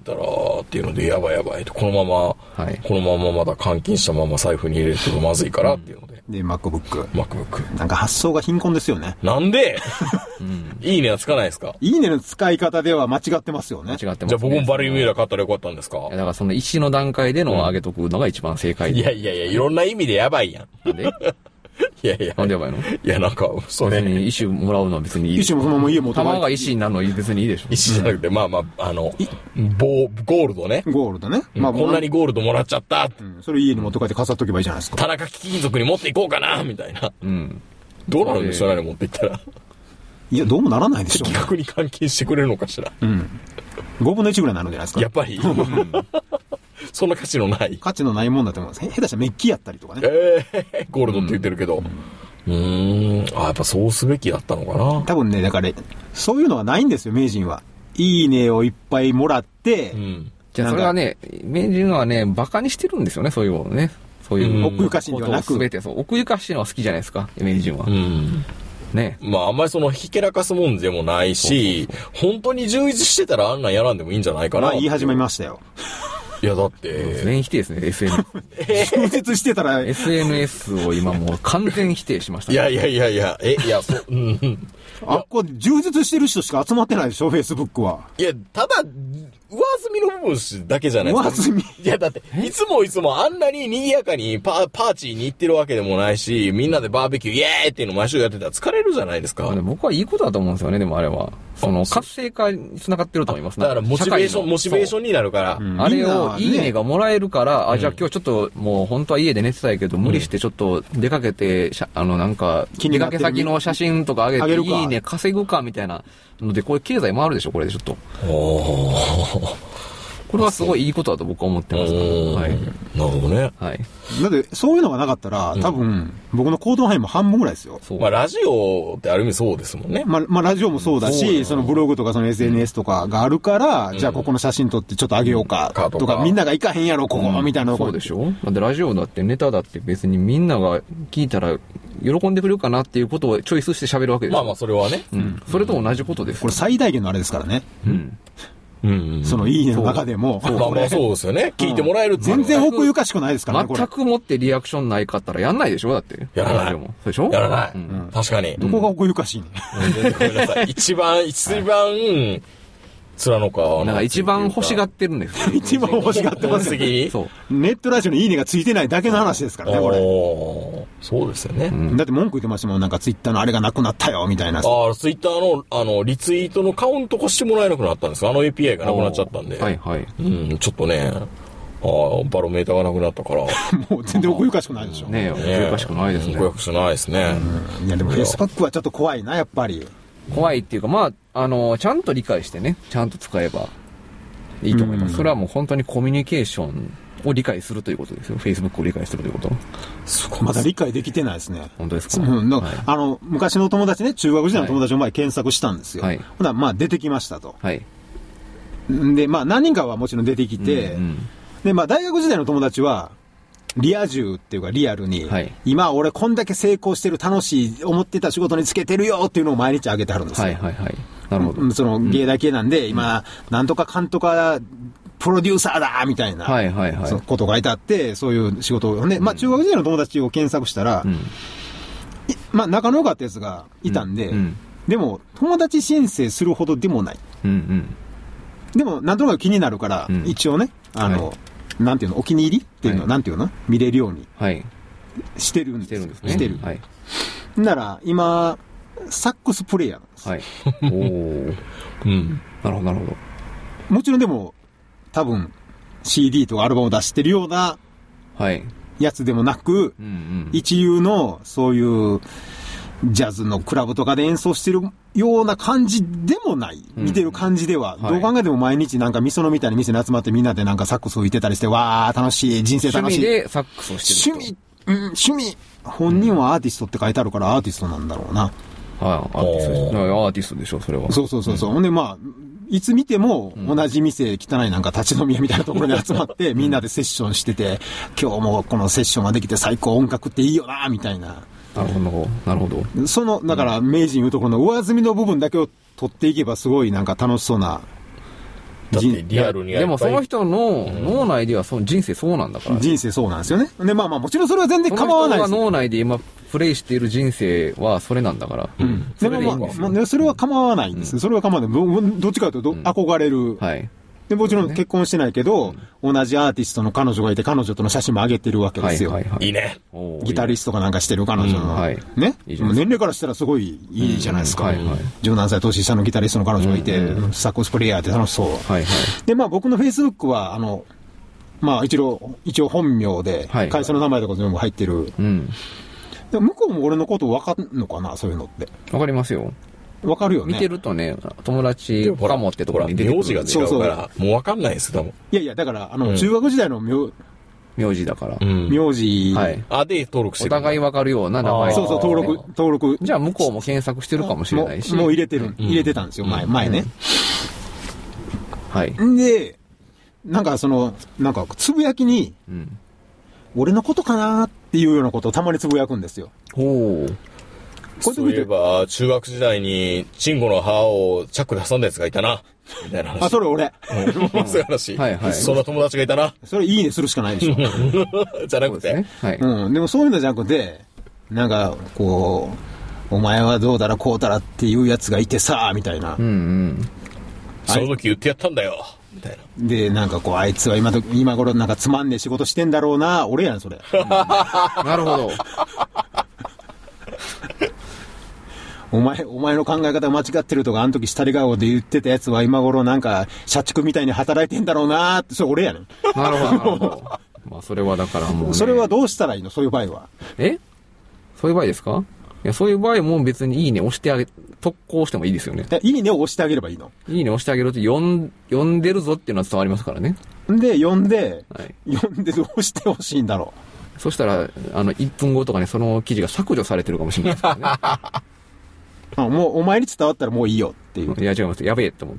ったらっていうので、やばいと、このまままだ換金したまま財布に入れるとまずいからっていうので。 で、MacBook。なんか発想が貧困ですよね。 なんでいいねはつかないですか？ いいねの使い方では間違ってますよね。 間違ってますね。 じゃあ僕もバルミューダ買ったらよかったんですか？ だからその石の段階での上げとくのが一番正解で。 いや、いろんな意味でやばいやん。 なんでいや。 なんでやばいの？ いや、なんか、それ。 別に石もらうのは別にいい。 石もそのまま家も玉が石になるのは別にいいでしょ。 石じゃなくて、ゴールドね。 ゴールドね。 まあ、こんなにゴールドもらっちゃった。 それ家に持って帰って飾っとけばいいじゃないですか。 田中貴金属に持っていこうかな、みたいな。どうなるんでしょうね、持っていったら。 いや、どうもならないでしょう。 的確に換金してくれるのかしら。 5分の1ぐらいになるんじゃないですか。 やっぱり。そんな価値のない。 価値のないもんだと思います。下手したらメッキやったりとかね。 ゴールドって言ってるけど。やっぱそうすべきだったのかな。 多分ね、だから、そういうのはないんですよ、名人は。いいねをいっぱいもらって、 じゃあそれはね、名人はね、馬鹿にしてるんですよね、そういうのね。そういう奥ゆかしいんではなく。 全てそう。奥ゆかしいのは好きじゃないですか、名人は。ね。 まあ、あんまりその、ひけらかすもんでもないし、本当に充実してたらあんなんやらんでもいいんじゃないかな。 言い始めましたよ。 いや、だって。 全否定ですね、SNS。 充実してたら。 SNS を今もう完全否定しました、 ね。いや、 充実してる人しか集まってないでしょ、Facebook は。 いや、ただ、上積みの部分だけじゃないですか。 上積み。 いや、だって、いつもあんなに賑やかにパーチーに行ってるわけでもないし、みんなでバーベキューイエーイっていうの毎週やってたら疲れるじゃないですか。 僕はいいことだと思うんですよね、でもあれは。その、活性化に繋がってると思います。 だからモチベーションになるから。 あれを、いいねがもらえるから、じゃあ今日ちょっと、もう本当は家で寝てたいけど、無理してちょっと出かけて、出かけ先の写真とか上げて、いいね稼ぐかみたいなので、これ経済回るでしょ、これでちょっと。これはすごいいいことだと僕は思ってますから。はい。 なるほどね。 はい。 だって、そういうのがなかったら、多分、僕の行動範囲も半分ぐらいですよ。 まあ、ラジオってある意味そうですもんね。 まあ、ラジオもそうだし、そのブログとかその SNS とかがあるから、じゃあここの写真撮ってちょっと上げようか、とか、みんなが行かへんやろ、ここ、みたいなところ。 そうでしょ？だってラジオだってネタだって別にみんなが聞いたら、喜んでくれるかなっていうことをチョイスして喋るわけですよ。 まあ、それはね。 それと同じことです。 これ最大限のあれですからね。そのいいねの中でも。 まあそうですよね。聞いてもらえる全然奥ゆかしくないですからね、 全くもってリアクションないかったらやんないでしょだって。 やらない。 そうでしょ？ やらない。確かに。 どこが奥ゆかしいね。 ごめんなさい。一番、面のか。 なんか一番欲しがってるんですよ。 一番欲しがってますよ。 そう。 ネットラジオにいいねがついてないだけの話ですからね、これ。 そうですよね。 だって文句言ってましたもん、なんかツイッターのあれがなくなったよ、みたいな。 ツイッターの、リツイートのカウント化してもらえなくなったんですよ。API がなくなっちゃったんで。 はいはい。 ちょっとね、バロメーターがなくなったから。 もう全然奥ゆかしくないでしょ。 ね奥ゆかしくないですね。 奥ゆかしくないですね。 いやでもフェイスパックはちょっと怖いな、やっぱり。 怖いっていうか、まあ、ちゃんと理解してね、ちゃんと使えばいいと思います。それはもう本当にコミュニケーションを理解するということですよ。Facebook を理解するということ。 まだ理解できてないですね。 本当ですか？ 昔の友達ね、中学時代の友達の前検索したんですよ。ほな、まあ出てきましたと。 はい。 で、まあ何人かはもちろん出てきて、で、まあ大学時代の友達は、リア充っていうかリアルに、今俺こんだけ成功してる楽しい思ってた仕事につけてるよっていうのを毎日あげてはるんですよ。 はいはいはい。なるほど。 その芸大系なんで、今、なんとかかんとかプロデューサーだみたいなことが書いてあって、そういう仕事をね、まあ中学時代の友達を検索したら、まあ仲の良かったやつがいたんで、でも友達申請するほどでもない。でもなんとなく気になるから、一応ね、なんていうの、お気に入りっていうのは、なんていうの見れるようにしてるんです。してる。なら、今、サックスプレイヤーなんです。 はい。なるほど、なるほど。 もちろんでも、多分、CD とかアルバムを出してるような、やつでもなく、一流の、そういう、ジャズのクラブとかで演奏してるような感じでもない。見てる感じでは。どう考えても毎日なんかみそのみたいに店に集まってみんなでなんかサックスを吹いてたりして、わー楽しい、人生楽しい。 趣味でサックスをしてる。 趣味。本人はアーティストって書いてあるからアーティストなんだろうな。 はい、アーティストでしょ、それは。 そう。ほんでまあ、いつ見ても同じ店、汚いなんか立ち飲み屋みたいなところに集まって、みんなでセッションしてて、今日もこのセッションができて最高音楽っていいよな、みたいな。 なるほど。 だから、名人言うところの上積みの部分だけを取っていけばすごいなんか楽しそうなだってリアルにでもその人の脳内ではその人生そうなんだから。 人生そうなんですよね。で、まあもちろんそれは全然構わないです。 その人が脳内で今プレイしている人生はそれなんだから。 でもそれは構わないんです。それは構わない。どっちかというと憧れる。はい。で、もちろん結婚してないけど、同じアーティストの彼女がいて、彼女との写真も上げてるわけですよ。 いいね。 ギタリストかなんかしてる彼女の。ね。年齢からしたらすごいいいじゃないですか。十何歳年下のギタリストの彼女がいて、サックスプレイヤーって楽しそう。で、まあ僕の Facebook は、まあ一応本名で、会社の名前とか全部入ってる。でも向こうも俺のこと分かんのかな、そういうのって。 分かりますよ。 わかるよね。 見てるとね、友達かもってところに出てくる。 名字が違うから、もうわかんないですよ、多分。 いや、だから、中学時代の名字だから。 名字。 はい。 で登録してる。お互いわかるような名前。 そう、登録。 じゃあ向こうも検索してるかもしれないし。 もう入れてたんですよ、前ね。 はい。 で、なんかつぶやきに、俺のことかなっていうようなことをたまにつぶやくんですよ。 ほう。そういえば、中学時代に、チンコの歯をチャックで挟んだやつがいたな。みたいな話。 それ俺。 そういう話。そんな友達がいたな。 それいいねするしかないでしょ。 じゃなくて。 でもそういうのじゃなくて、なんか、こう、お前はどうだらこうだらっていうやつがいてさ、みたいな。 その時言ってやったんだよ。みたいな。 で、なんかこう、あいつは今頃なんかつまんねえ仕事してんだろうな。俺やん、それ。 なるほど。 お前の考え方間違ってるとか、あの時下り顔で言ってたやつは今頃なんか、社畜みたいに働いてんだろうなーって、それ俺やねん。 なるほど。まあ、それはだからもう、 それはどうしたらいいのそういう場合は。 そういう場合ですか？いや、そういう場合も別にいいね押して特攻してもいいですよね。 いいねを押してあげればいいの？ いいね押してあげると読んでるぞっていうのは伝わりますからね。 で、読んでどうしてほしいんだろう。そしたら、1分後とかにその記事が削除されてるかもしれないですからね。 もうお前に伝わったらもういいよっていう。 いや違います。やべえって思って。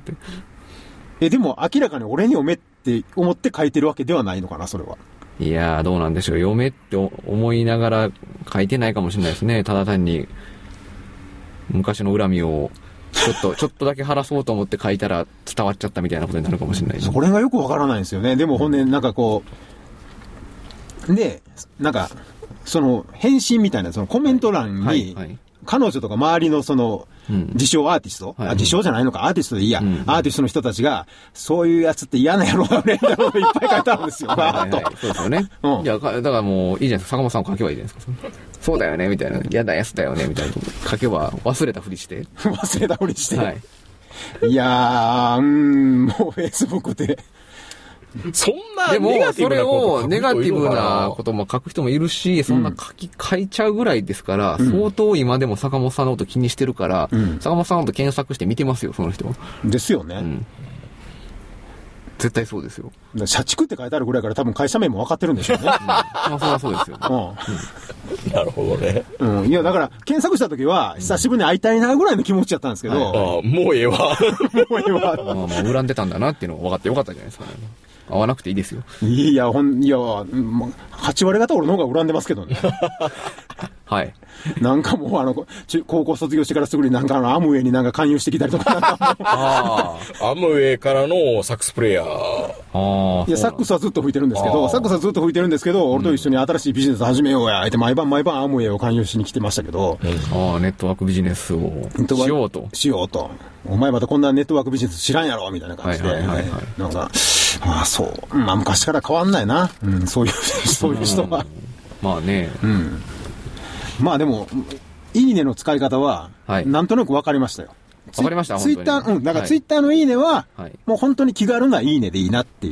でも明らかに俺に読めって思って書いてるわけではないのかな、それは。 いやー、どうなんでしょう。読めって思いながら書いてないかもしれないですね。ただ単に、昔の恨みを、ちょっとだけ晴らそうと思って書いたら伝わっちゃったみたいなことになるかもしれない、 それがよくわからないんですよね。でもほんで、なんかこう、で、なんか、その、返信みたいな、そのコメント欄に、彼女とか周りのその、自称アーティスト、自称じゃないのか、アーティストでいいや、アーティストの人たちが、そういうやつって嫌な野郎だね、いっぱい書いてあるんですよ、バーッと。 そうですよね。いや、だからもういいじゃないですか、坂本さん書けばいいじゃないですか。そうだよね、みたいな。嫌なやつだよね、みたいな。書けば忘れたふりして。 忘れたふりして。いやー、もう Facebook で。 そんなネガティブなことでも、それをネガティブなことも書く人もいるし、そんな書いちゃうぐらいですから、相当今でも坂本さんのこと気にしてるから、坂本さんのこと検索して見てますよ、その人。 ですよね。 絶対そうですよ。 社畜って書いてあるぐらいから多分会社名も分かってるんでしょうね。 まあ、それはそうですよ。 なるほどね。 いや、だから、検索した時は、久しぶりに会いたいなぐらいの気持ちだったんですけど。 もうええわ。 もうええわ。 まあ、恨んでたんだなっていうのが分かってよかったじゃないですかね。会わなくていいですよ。 いや、8割方俺の方が恨んでますけどね。 はい。 なんかもう高校卒業してからすぐになんかアムウェイになんか勧誘してきたりとか。 アムウェイからのサックスプレイヤー。 いや、サックスはずっと吹いてるんですけど、俺と一緒に新しいビジネス始めようや、って毎晩アムウェイを勧誘しに来てましたけど。 ネットワークビジネスをしようと。 お前またこんなネットワークビジネス知らんやろみたいな感じで。なんか、そう。まあ昔から変わんないな。そういう人は。 まあね。 まあでも、いいねの使い方は、なんとなく分かりましたよ。 分かりました。 ツイッター、だからツイッターのいいねは、もう本当に気軽ないいねでいいなっていう。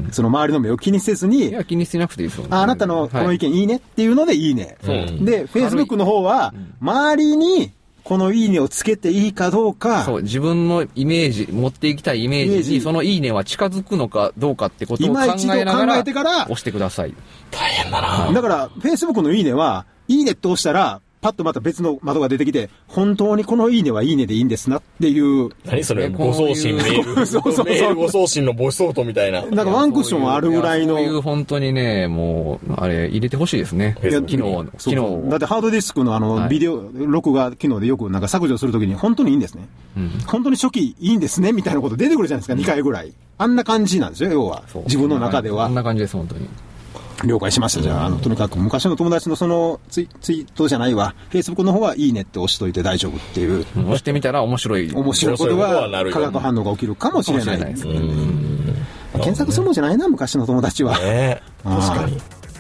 その周りの目を気にせずに。 いや、気にしてなくていいですよね。 あなたのこの意見いいねっていうのでいいね。で、Facebook の方は、周りに、このいいねをつけていいかどうか。 そう、自分のイメージ、持っていきたいイメージに、そのいいねは近づくのかどうかってことを考えながら、押してください。 大変だな。 だから、Facebook のいいねは、いいねって押したら、 パッとまた別の窓が出てきて、本当にこのいいねはいいねでいいんですなっていう。 何それ、誤送信メール。メール誤送信のボイスソフトみたいな。 なんかワンクッションあるぐらいの。 そういう本当にね、もう、あれ、入れてほしいですね。機能。 だってハードディスクのビデオ、録画機能でよくなんか削除するときに本当にいいんですね。本当に初期いいんですねみたいなこと出てくるじゃないですか、2回ぐらい。あんな感じなんですよ、要は。自分の中では。 あんな感じです、本当に。 了解しました。じゃあ、とにかく昔の友達のそのツイートじゃないわ。Facebook の方はいいねって押しといて大丈夫っていう。 押してみたら面白いことが化学反応が起きるかもしれないです。検索するもんじゃないな、昔の友達は。 確かに。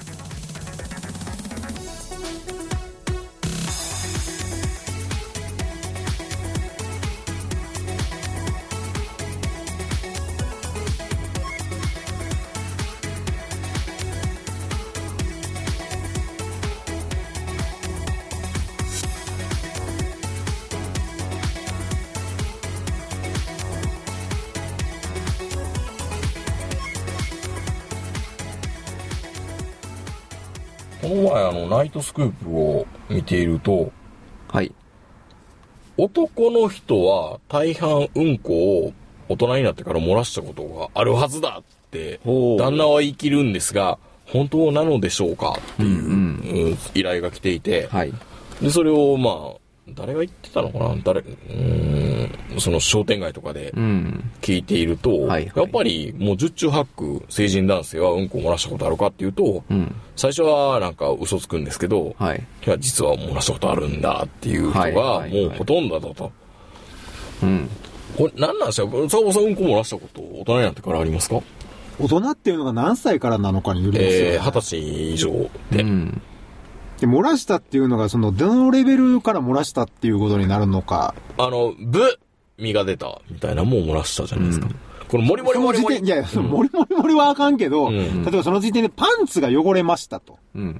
この前ナイトスクープを見ていると、 はい。 男の人は大半うんこを大人になってから漏らしたことがあるはずだって旦那は言い切るんですが、本当なのでしょうかっていう、依頼が来ていて、 はい。 でそれを誰が言ってたのかな、その商店街とかで聞いていると、やっぱりもう十中八九成人男性はうんこを漏らしたことあるかっていうと、最初はなんか嘘つくんですけど、いや実は漏らしたことあるんだっていう人がもうほとんどだと。これ何なんですか、坂本さんうんこ漏らしたこと大人になってからありますか？ 大人っていうのが何歳からなのかによりますよね。 20歳以上で。 で、漏らしたっていうのが、どのレベルから漏らしたっていうことになるのか。 身が出たみたいなもん漏らしたじゃないですか。このモリモリいや、モリモリはあかんけど、例えばその時点でパンツが汚れましたと。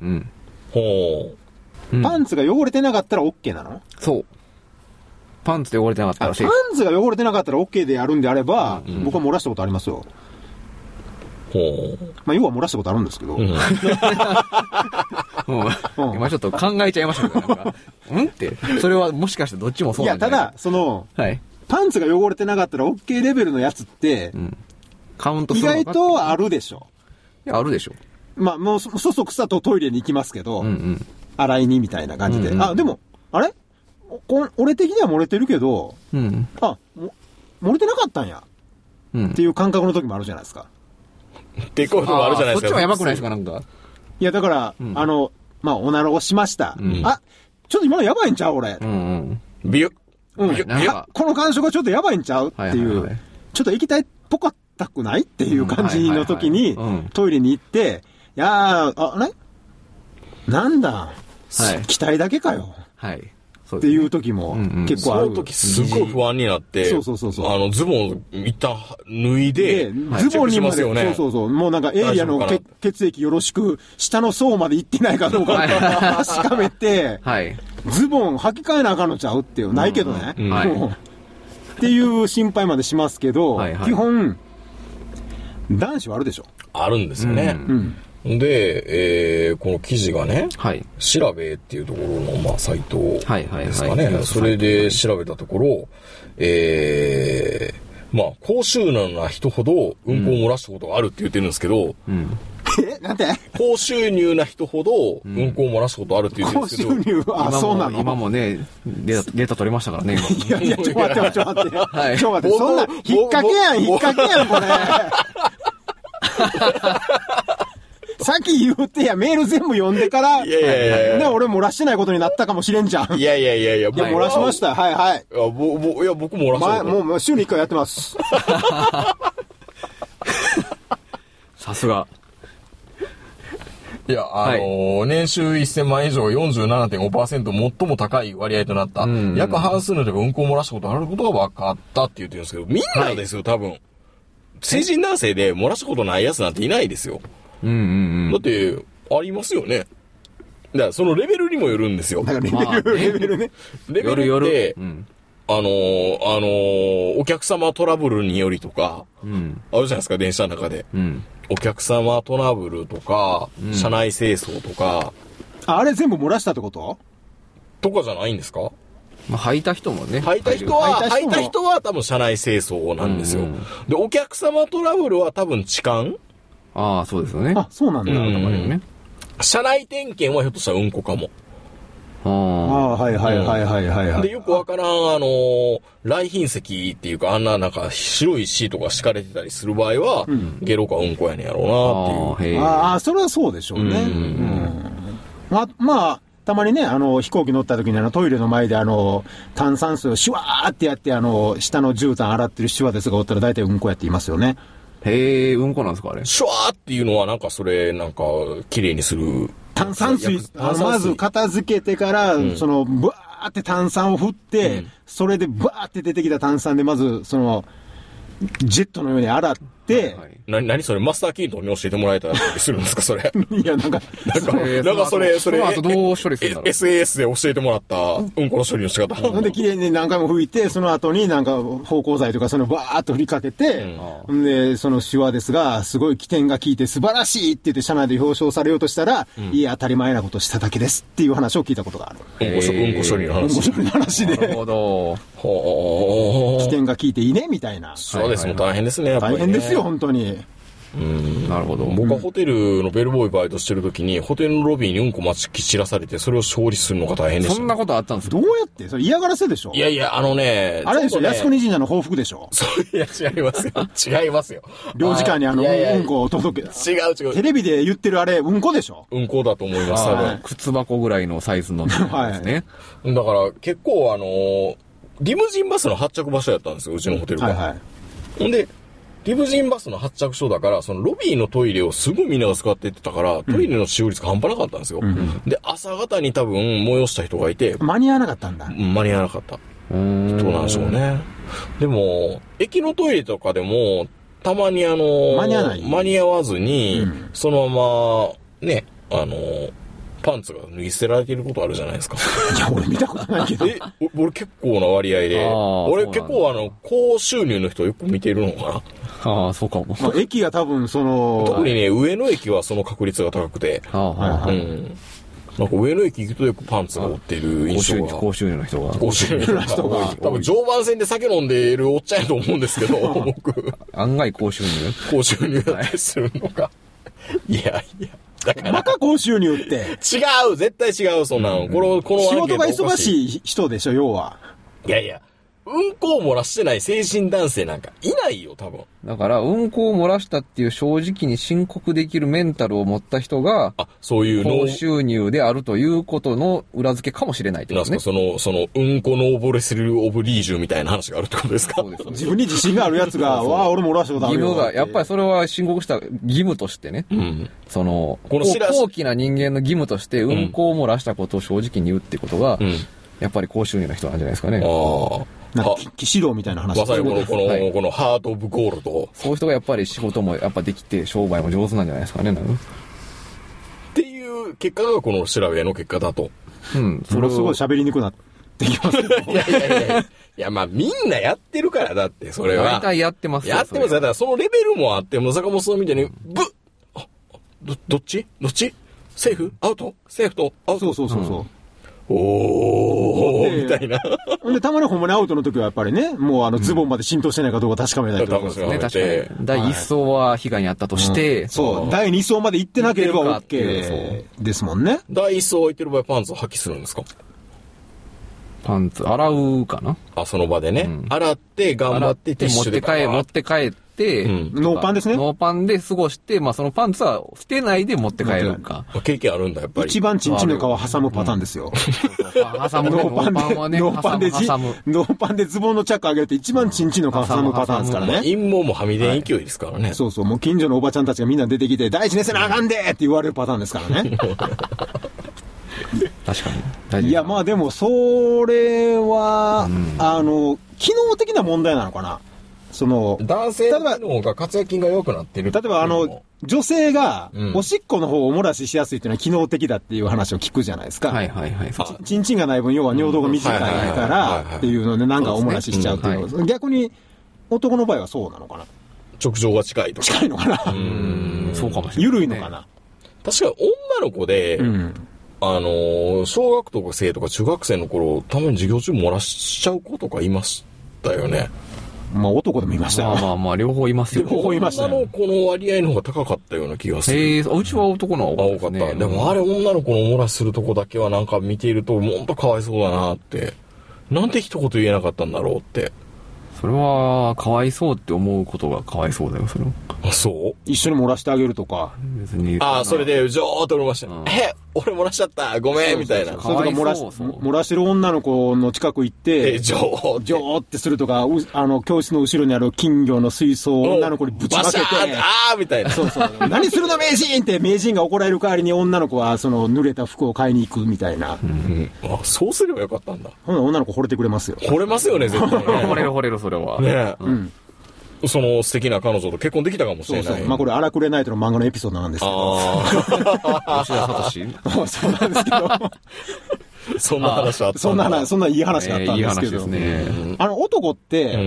パンツが汚れてなかったら OK なの？ そう。パンツで汚れてなかったらパンツが汚れてなかったら OK でやるんであれば、僕は漏らしたことありますよ。要は漏らしたことあるんですけど。 今ちょっと考えちゃいましたけど、って。それはもしかしてどっちもそうなんじゃない？ いや、ただ、パンツが汚れてなかったら OK レベルのやつって、 カウントするのか意外とあるでしょ。 いや、あるでしょ。 もう、そそくさとトイレに行きますけど、洗いにみたいな感じで。でも、あれ俺的には漏れてるけど、漏れてなかったんや。っていう感覚の時もあるじゃないですか。 ってこともあるじゃないですか。 そっちはやばくないですか、なんか。 いや、だから、おならをしました。ちょっと今のやばいんちゃう俺。 ビュッ。 この感触がちょっとやばいんちゃうっていう、ちょっと液体っぽかったくないっていう感じの時に、トイレに行って、あれなんだ、期待だけかよ。っていう時も結構ある。 その時すごい不安になって、ズボン一旦脱いで、 ズボンにまで、もうなんかエイリアの血液よろしく、下の層まで行ってないかどうか確かめて、ズボン履き替えなあかんのちゃうっていう、ないけどね。っていう心配までしますけど、基本、男子はあるでしょ。 あるんですよね。で、この記事がね、調べっていうところの、サイトですかね。それで調べたところ、高収入な人ほどうんこを漏らしたことがあるって言ってるんですけど、 なんて高収入な人ほどうんこを漏らしたことあるって言ってるんですけど、 高収入そうなの？ 今もね、データ取れましたからね、 今。いや、ちょっと待って。そんな、引っ掛けやん、これ。さっき言うてや、メール全部読んでから、俺漏らしてないことになったかもしれんじゃん。 いや、 漏らしました。はい。 いや、僕漏らした。 もう週に1回やってます。 さすが。 いや、年収1000万以上 47.5% 最も高い割合となった。約半数の人がうんこを漏らしたことがあることが分かったって言ってるんですけど、みんなですよ、多分。成人男性で漏らしたことないやつなんていないですよ。だって、ありますよね。だからそのレベルにもよるんですよ。 だからレベルね。 レベルって、お客様トラブルによりとか、あるじゃないですか、電車の中で。お客様トラブルとか、車内清掃とか。 あれ全部漏らしたってこと？ とかじゃないんですか？ まあ、履いた人もね。 履いた人は多分車内清掃なんですよ。で、お客様トラブルは多分痴漢？ ああ、そうですよね。 あ、そうなんだ。 ね。車内点検はひょっとしたらうんこかも。 ああ、はいはいはいはいはい。 で、よくわからん、来賓席っていうか、あんななんか白いシートが敷かれてたりする場合は、ゲロかうんこやねんやろうなっていう。 ああ、それはそうでしょうね。まあ、たまにね、飛行機乗った時にトイレの前で炭酸水をシュワーってやって、下の絨毯洗ってるシュワですがおったら大体うんこやって言いますよね。 へえ、うんこなんですかあれ。 シュワーっていうのはなんかそれ、なんか、綺麗にする。 炭酸水、まず片付けてから、ブワーって炭酸を振って、それでブワーって出てきた炭酸で、まず、ジェットのように洗って、 何それマスターキートに教えてもらえたりするんですかそれ。 いや、なんかそれ、 その後どう処理するんだろう。 SAS で教えてもらったうんこの処理の仕方。 なんで綺麗に何回も拭いて、その後になんか芳香剤とかバーっと振りかけて、で、その手話ですが、すごい起点が効いて素晴らしいって言って社内で表彰されようとしたら、いや、当たり前なことしただけですっていう話を聞いたことがある。 うんこ処理の話。 うんこ処理の話で。 なるほど。 起点が効いていいね、みたいな。 そうです、もう大変ですね、やっぱり。 大変ですよ、本当に。 なるほど。 僕はホテルのベルボーイバイトしてる時に、ホテルのロビーにうんこまき散らされて、それを処理するのが大変でした。 そんなことあったんですか？ どうやってそれ嫌がらせでしょ？ いやいや、あれでしょ、靖国神社の報復でしょ？ いや、違いますよ。違いますよ。 領事館にうんこを届け。 違う。 テレビで言ってるうんこでしょ？ うんこだと思います、 靴箱ぐらいのサイズのですね。 だから結構リムジンバスの発着場所やったんですよ、うちのホテルが。ほんで、リムジンバスの発着所だから、そのロビーのトイレをすごいみんなが使っていってたから、トイレの使用率が半端なかったんですよ。で、朝方に多分催した人がいて。 間に合わなかったんだ。 間に合わなかった。そうなんでしょうね。でも、駅のトイレとかでも、たまに間に合わずに、そのまま、ね、パンツが脱ぎ捨てられていることあるじゃないですか。 いや、俺見たことないけど。 俺結構な割合で、俺結構高収入の人よく見てるのかな。ああ、そうかも。 駅が多分特にね、上野駅はその確率が高くて。なんか上野駅行くとよくパンツが売ってる印象が。 高収入の人が。 高収入の人が。多分常磐線で酒飲んでいるおっちゃんやと思うんですけど、僕。 案外高収入高収入だったりするのか。いや。 だから。また高収入って。 違う絶対違う、そんなの。この仕事が忙しい人でしょ、要は。 いや。うんこを漏らしてない成人男性なんかいないよ、多分。 だから、うんこを漏らしたっていう正直に申告できるメンタルを持った人が、 そういう高収入であるということの裏付けかもしれないってことですね。 なんすか、うんこノーボレスルオブリージュみたいな話があるってことですか？ そうです。自分に自信があるやつが、俺も漏らしたことあるよ。 義務が、やっぱりそれは申告した義務としてね、高貴な人間の義務として、うんこを漏らしたことを正直に言うってことが、やっぱり高収入の人なんじゃないですかね。 なんか、騎士道みたいな話。 まさにこのハートオブゴールド。 そういう人がやっぱり仕事もやっぱできて、商売も上手なんじゃないですかね。 っていう結果がこの調べの結果だと。 それすごい喋りにくくなってきますいや、まあみんなやってるから、だって、それは。 大体やってますよ。やってますよ。だからそのレベルもあって、坂本さんみたいに、どっちセーフアウトセーフとアウトそう。 おーみたいな。 で、たまにほんまにアウトの時はやっぱりね、もうズボンまで浸透してないかどうか確かめないと。 確かに。第一層は被害に遭ったとして、 そう、第二層まで行ってなければ OK ですもんね。 第一層行ってる場合パンツを破棄するんですか？ パンツ、洗うかな？ その場でね。洗って、頑張って、ティッシュで持って帰って、 ノーパンですね。 ノーパンで過ごして、そのパンツは捨てないで持って帰るか。 経験あるんだ、やっぱり。 一番チンチンの皮挟むパターンですよ。 挟む。ノーパンでズボンのチャック上げるって一番チンチンの皮挟むパターンですからね。 陰謀もはみ出ん勢いですからね。 そう、もう近所のおばちゃんたちがみんな出てきて、第一熱せなあかんでって言われるパターンですからね。 確かに。 いや、でも、それは、機能的な問題なのかな。 男性の方が活躍筋が弱くなってる。 例えば、女性が、おしっこの方をお漏らししやすいっていうのは機能的だっていう話を聞くじゃないですか。チンチンがない分、要は尿道が短いからっていうので、なんかお漏らししちゃうっていうの。逆に、男の場合はそうなのかな。 直腸が近いとか。 近いのかな。 そうかもしれない。 緩いのかな。 確かに女の子で、 小学生とか中学生の頃、たまに授業中漏らしちゃう子とかいましたよね。 まあ男でもいましたよ。 まあ両方いますよ。 両方いましたよ。女の子の割合の方が高かったような気がする。 うちは男の方が多かった。でもあれ女の子の漏らしするとこだけはなんか見ていると、ほんとかわいそうだなって。なんて一言言えなかったんだろうって。 それは、かわいそうって思うことがかわいそうだよ、それは。 あ、そう一緒に漏らしてあげるとか。 別に。 それで、ジョーっと漏らして、俺漏らしちゃった、ごめん、みたいな。 それとか漏らしてる女の子の近く行って、 ジョーってするとか、教室の後ろにある金魚の水槽を女の子にぶちまけて、 みたいな。 そう。何するの名人って名人が怒られる代わりに女の子はその濡れた服を買いに行くみたいな。 そうすればよかったんだ。 女の子惚れてくれますよ。 惚れますよね、絶対ね。 惚れる、それは。 ねえ。その素敵な彼女と結婚できたかもしれない。 そう。まあこれ、荒くれナイトの漫画のエピソードなんですけど。 吉田聡そうなんですけど。 そんな話あった。 そんないい話があったんですけど。 いい話ですね。 男って、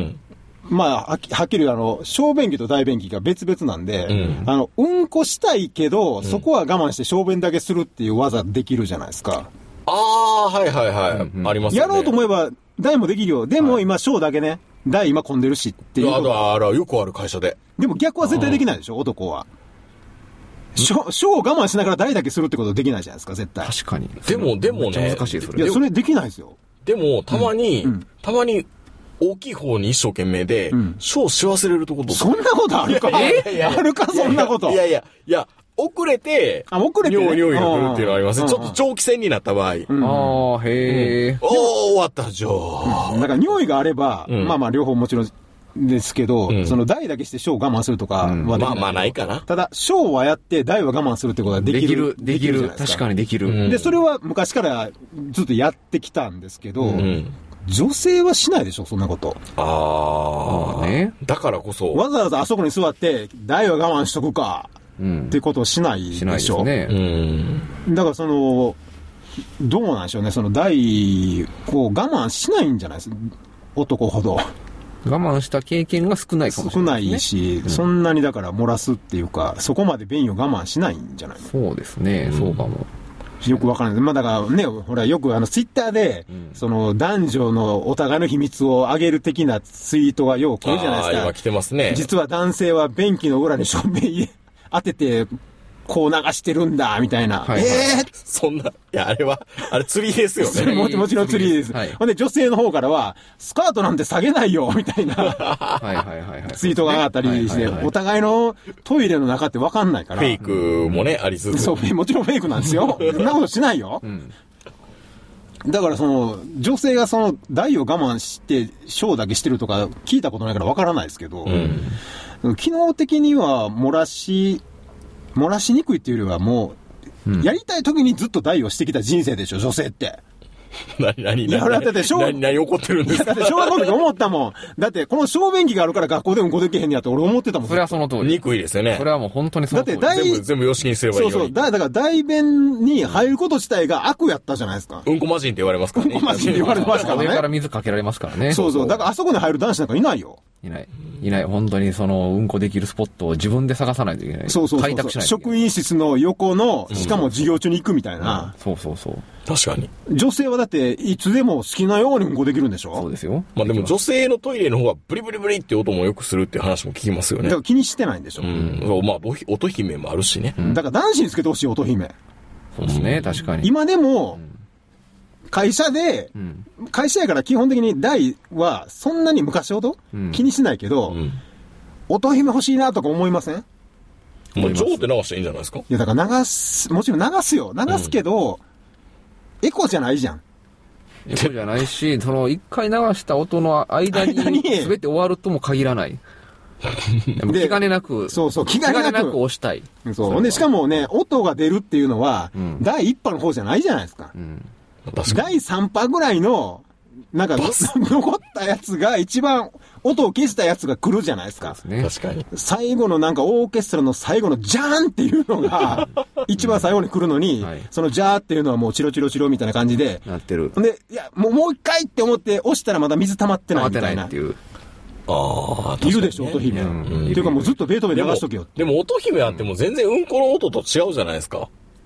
まあ、はっきり小便器と大便器が別々なんで、うんこしたいけど、そこは我慢して小便だけするっていう技できるじゃないですか。 はい。ありますよね。 やろうと思えば、大もできるよ。でも今、小だけね。大今混んでるしっていう。 よくある会社で。 でも逆は絶対できないでしょ、男は。小を我慢しながら大だけするってことできないじゃないですか、絶対。 確かに。 でもね。 難しい、それ。 いや、それできないですよ。 でも、たまに、大きい方に一生懸命で、小し忘れるところとか。 そんなことあるかあるか、そんなこと。 いや、遅れて、尿が来るっていうのがあります。ちょっと長期戦になった場合。 へえ。 終わったじゃん。 だから尿意があれば、まあ両方もちろんですけど、その大だけして小を我慢するとかはできない。 まあないかな。 ただ、小はやって大は我慢するってことができる。 できる。確かにできる。 で、それは昔からずっとやってきたんですけど、女性はしないでしょ、そんなこと。 ね。 だからこそ。 わざわざあそこに座って、大は我慢しとくか。ってことをしないでしょ。 しないですね。 だからどうなんでしょうね。その大を我慢しないんじゃないですか。男ほど。 我慢した経験が少ないかもしれないですね。 少ないし、そんなにだから漏らすっていうか、そこまで便意を我慢しないんじゃないの。 そうですね、そうかも。 よくわからない。まあだからね、ほらよくツイッターで、男女のお互いの秘密を上げる的なツイートがよく来るじゃないですか。 今来てますね。 実は男性は便器の裏に照明当てて、こう流してるんだ、みたいな。 そんな、あれ釣りですよね。 もちろん釣りです。ほんで、女性の方からは、スカートなんて下げないよ、みたいな。ツイートが上がったりして、お互いのトイレの中って分かんないから。 フェイクもね、ありつつ。 そう、もちろんフェイクなんですよ。そんなことしないよ。だから女性が大を我慢して、小だけしてるとか聞いたことないから分からないですけど、機能的には漏らしにくいっていうよりはもう、やりたい時にずっと大をしてきた人生でしょ、女性って。 何怒ってるんですか？ だって小学校の時思ったもん。だってこの小便器があるから学校でうんこできへんやって俺思ってたもん。 それはその通り。 にくいですよね。 それはもう本当にその通り。 だって全部よしにすればいいように。 そう。だから大便に入ること自体が悪やったじゃないですか。 うんこ魔人って言われますからね。 うんこ魔人って言われてますからね。 上から水かけられますからね。 そう。だからあそこに入る男子なんかいないよ。 いない。本当にうんこできるスポットを自分で探さないといけない。 そう。 開拓しないといけない。 職員室の横の、しかも授業中に行くみたいな。 そう。 確かに。 女性はだって、いつでも好きなようにうんこできるんでしょ？ そうですよ。 まあでも女性のトイレの方がブリブリブリって音もよくするっていう話も聞きますよね。 だから気にしてないんでしょ？ まあ、音姫もあるしね。 だから男子につけてほしい、音姫。 そうですね、確かに。 今でも、会社やから基本的に大はそんなに昔ほど気にしないけど、音姫欲しいなとか思いません？ もうジョーって流したらいいんじゃないですか？ いやだからもちろん流すよ。流すけど、エコじゃないじゃん。 エコじゃないし、一回流した音の間に全て終わるとも限らない。気兼ねなく。 そう、気兼ねなく押したい。 そう。で、しかもね、音が出るっていうのは、第1波の方じゃないじゃないですか。第3波ぐらいの、なんか、残ったやつが一番、音を消したやつが来るじゃないですか。 確かに。 最後のなんかオーケストラの最後のジャーンっていうのが、一番最後に来るのに、そのジャーっていうのはもうチロチロチロみたいな感じで。 なってる。 で、いや、もう一回って思って押したらまだ水溜まってないみたいな。 溜まってないっていう。 いるでしょ、音姫。っていうかもうずっとベートーベン流しとけよ。 でも音姫あっても全然うんこの音と違うじゃないですか。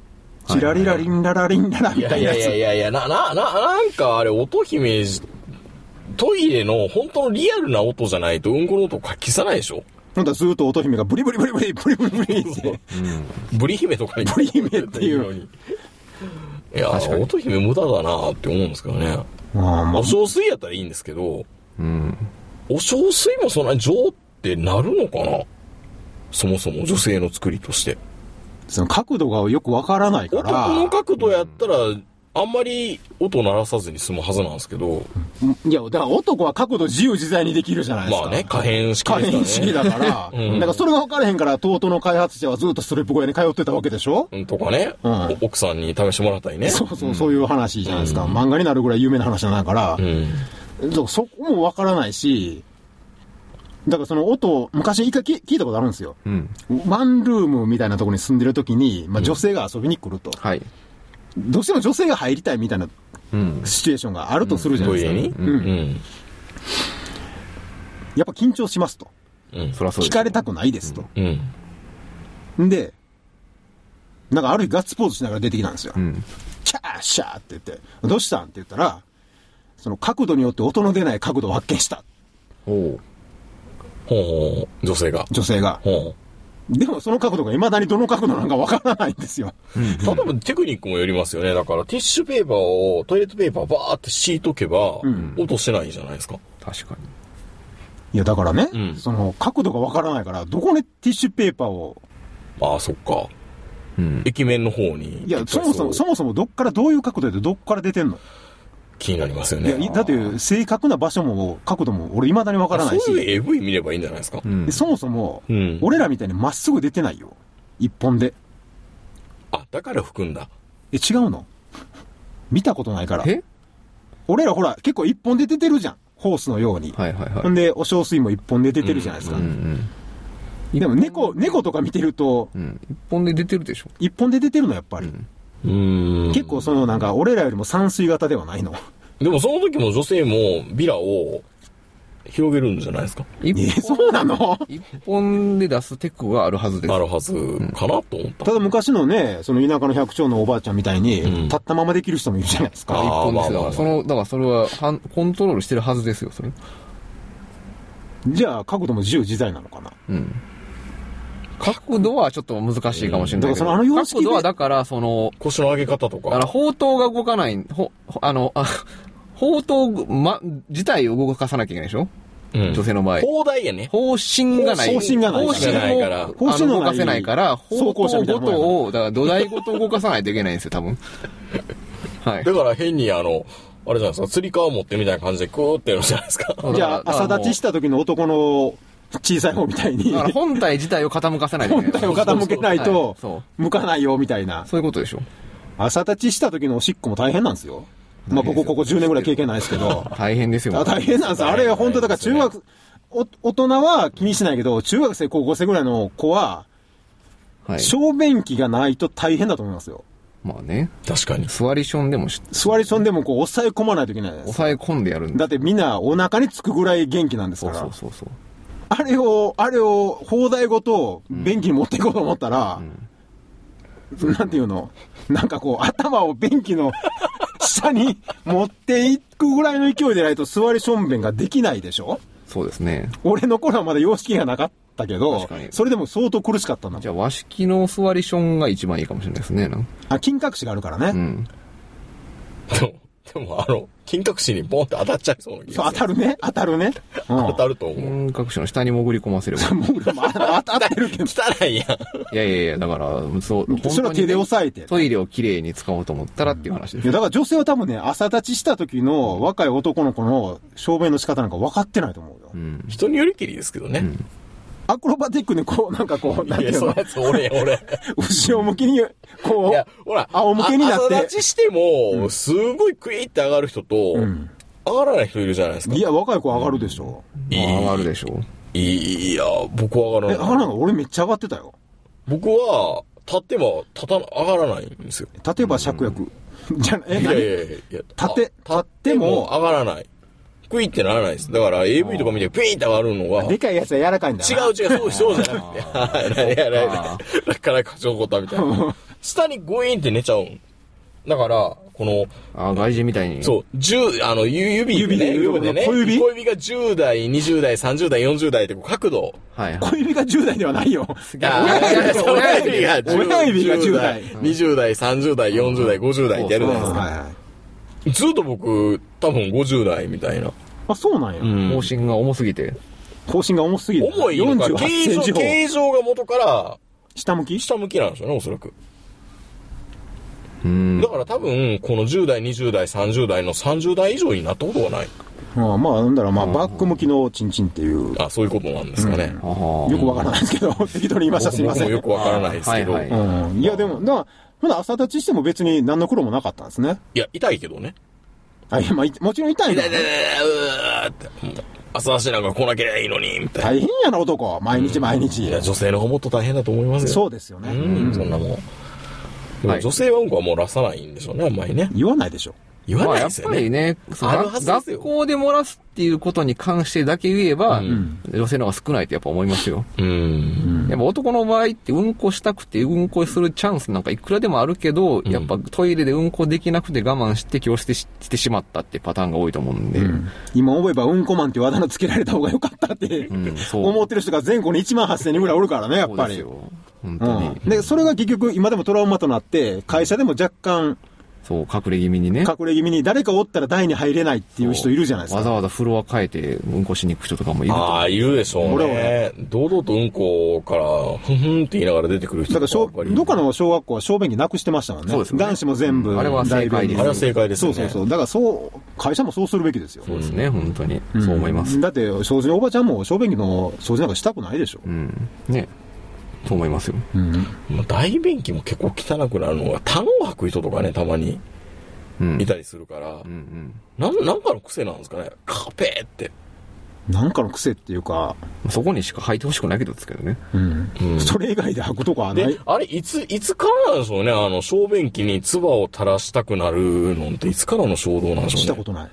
チラリラリンララリンララみたいなやつ。 いや、なんかあれ、音姫、トイレの本当のリアルな音じゃないとうんこの音消さないでしょ。 ほんとずーっと音姫がブリブリブリブリブリブリブリって。 ブリ姫とかにブリ姫っていう。 いや、音姫無駄だなって思うんですけどね。お小水やったらいいんですけど、お小水もそんなに上ってなるのかな、そもそも女性の作りとして。 その角度がよくわからないから。 男の角度やったら、あんまり音鳴らさずに済むはずなんですけど。 いや、だから男は角度自由自在にできるじゃないですか。 まあね、可変式ですからね。 可変式だから。だからそれが分からへんから、TOTOの開発者はずっとストリップ小屋に通ってたわけでしょ。 とかね、奥さんに試してもらったりね。 そういう話じゃないですか。漫画になるぐらい有名な話じゃないから。そこも分からないし、だからその音、昔一回聞いたことあるんですよ。ワンルームみたいなところに住んでる時に、女性が遊びに来ると。はい。どうしても女性が入りたいみたいなシチュエーションがあるとするじゃないですか。やっぱ緊張しますと。聞かれたくないですと。で、なんかある日ガッツポーズしながら出てきたんですよ。キャーシャーって言って、どうしたんって言ったら、その角度によって音の出ない角度を発見した。 女性が。 でもその角度が未だにどの角度なのかわからないんですよ。 例えばテクニックもよりますよね。だからティッシュペーパーを、トイレットペーパーバーって敷いとけば、音してないじゃないですか。 確かに。 いやだからね、その角度がわからないから、どこにティッシュペーパーを。 ああ、そっか。液面の方に。 いや、そもそもどっからどういう角度でどっから出てんの？ 気になりますよね。 いや、だって正確な場所も角度も俺未だにわからないし。 そういう AV 見ればいいんじゃないですか。 そもそも、俺らみたいにまっすぐ出てないよ。一本で。 あ、だから吹くんだ。 違うの？見たことないから。俺らほら、結構一本で出てるじゃん。ホースのように。ほんで、お小水も一本で出てるじゃないですか。でも猫とか見てると、 一本で出てるでしょ。 一本で出てるの、やっぱり。結構そのなんか俺らよりも散水型ではないの。 でもその時も女性もビラを広げるんじゃないですか。 そうなの？ 一本で出すテクはあるはずです。 あるはずかなと思った。 ただ昔のね、その田舎の百姓のおばあちゃんみたいに、立ったままできる人もいるじゃないですか。 一本です。だからそれはコントロールしてるはずですよ、それ。 じゃあ角度も自由自在なのかな。 角度はちょっと難しいかもしれないけど。 だから角度はだから腰の上げ方とか。 砲塔が動かない、砲塔、自体を動かさなきゃいけないでしょ？女性の場合。 砲台やね。 方針がない。 方針がない。 方針を動かせないから、砲塔ごとを、だから土台ごと動かさないといけないんですよ、多分。 はい。だから変にあれじゃないですか、釣り革持ってみたいな感じでクーってやるじゃないですか。 じゃあ、朝立ちした時の男の、小さい方みたいに。 本体自体を傾かせないといけない。 本体を傾けないと、向かないよ、みたいな。 そういうことでしょ。 朝立ちした時のおしっこも大変なんですよ。まあ、ここ10年ぐらい経験ないですけど。 大変ですよ。 大変なんですよ。あれは本当だから大人は気にしないけど、中学生、高校生ぐらいの子は、小便器がないと大変だと思いますよ。 まあね。 確かに。 座りションでもこう、抑え込まないといけないです。 抑え込んでやるんだってみんなお腹につくぐらい元気なんですから。 そう。 あれを、砲台ごと、便器に持っていこうと思ったら、なんていうの？なんかこう、頭を便器の下に持っていくぐらいの勢いでないと座りしょんべんができないでしょ？ そうですね。 俺の頃はまだ洋式がなかったけど、それでも相当苦しかったんだ。 じゃあ和式の座りションが一番いいかもしれないですね。 金隠しがあるからね。 でも金隠しにボンって当たっちゃいそうな気がする。 当たるね。 当たると思う。 金隠しの下に潜り込ませれば。 当たってるけど。 汚いやん。 いや、だから、 それは手で押さえて。 トイレをきれいに使おうと思ったらっていう話です。 いや、だから女性は多分ね、朝立ちした時の若い男の子の小便の仕方なんか分かってないと思うよ。 人によりきりですけどね。 アクロバティックにこう、なんかこう、なんていうの？ そのやつ俺。 後ろ向きに、こう、 いや、ほら、 仰向けになって。 朝立ちしても、すごいクイーって上がる人と、上がらない人いるじゃないですか。 いや、若い子上がるでしょ。 上がるでしょ。 いや、僕は上がらない。 上がらない。俺めっちゃ上がってたよ。 僕は、立っても、上がらないんですよ。 立てば芍薬。 いや。 立っても上がらない。 クイってならないです。だから AV とか見てピーンって上がるのが。 でかいやつは柔らかいんだな。 違う、そうじゃなくて。なかなかちょこたみたいな。下にグイーンって寝ちゃうん。だから、この、 外人みたいに。 そう、指でね、小指が10代、20代、30代、40代って角度。 はい。小指が10代ではないよ。 親指が10代、20代、30代、40代、50代ってやるじゃないですか。ずっと僕、多分50代みたいな。 あ、そうなんや。 方針が重すぎて。 重いのか、 形状が元から、 下向きなんですよね、おそらく。だから多分、この10代、20代、30代の30代以上になったことがない。 まあ、なんだろう、バック向きのチンチンっていう。 あ、そういうことなんですかね。 よくわからないですけど、適当に言いました、すいません。 僕もよくわからないですけど。 いや、でも、ほな朝立ちしても別に何の苦労もなかったんですね。 いや、痛いけどね。 もちろん痛いの。 朝足なんか来なきゃいいのに、みたいな。 大変やな、男。毎日。 いや、女性の方もっと大変だと思いますよ。 そうですよね。 そんなもん。女性はうんこは漏らさないんでしょうね、あんまりね。 言わないでしょ。 言わないですよね。 やっぱりね、学校で漏らすっていうことに関してだけ言えば、女性の方が少ないってやっぱ思いますよ。やっぱ男の場合ってうんこしたくてうんこするチャンスなんかいくらでもあるけど、やっぱトイレでうんこできなくて我慢して教室してしまったってパターンが多いと思うんで。 今思えばうんこマンっていうあだ名つけられた方が良かったって、思ってる人が全国に18000人ぐらいおるからね、やっぱり。そうですよ。本当に。で、それが結局今でもトラウマとなって、会社でも若干、 そう、隠れ気味に誰かおったら台に入れないっていう人いるじゃないですか。 わざわざフロア変えてうんこしに行く人とかもいると思う。 ああ、いるでしょうね。堂々とうんこから、ふんって言いながら出てくる人だからどっかの小学校は小便器なくしてましたもんね。そうですね。男子も全部。 あれは正解です。 あれは正解ですね。 そう。だから会社もそうするべきですよ。 そうですね、本当に。そう思います。 だって、掃除のおばちゃんも小便器の掃除なんかしたくないでしょ。 ね。そう思いますよ。 大便器も結構汚くなるのが、痰を吐く人とかね、たまに。いたりするから、なんかの癖なんですかね。カペーって。 なんかの癖っていうか、 そこにしか吐いてほしくないけどですけどね。 それ以外で吐くとかはない。 あれ、いつからなんでしょうね。小便器に唾を垂らしたくなるのっていつからの衝動なんでしょうね。 したことない。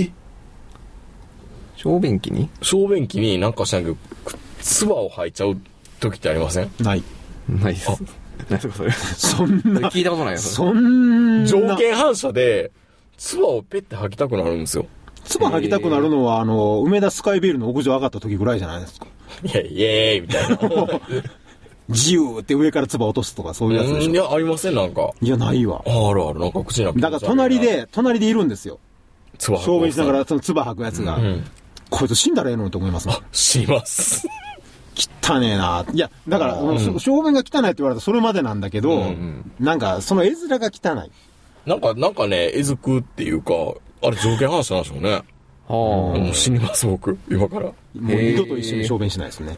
小便器になんかしないけど、唾を吐いちゃう時ってありません？ ないです。何ですかそれ。 そんな。 聞いたことないよ。 そんな。 条件反射で、唾をペッて吐きたくなるんですよ。 唾吐きたくなるのは、梅田スカイビルの屋上上がった時ぐらいじゃないですか。 いや、イエーイみたいな。 自由って上から唾落とすとかそういうやつでしょ。 いや、ありません、なんか。 いや、ないわ。 ある、なんか口なくだから隣でいるんですよ。 唾吐く。 小便しながらその唾吐くやつが。こいつ死んだらええのと思いますね。 死にます。 汚ねえな。いや、だから、小便が汚いって言われたらそれまでなんだけど、なんか、その絵面が汚い。 なんかね、絵づくっていうか、あれ条件反射なんでしょうね。もう死にます、僕、今から。もう二度と一緒に小便しないですね。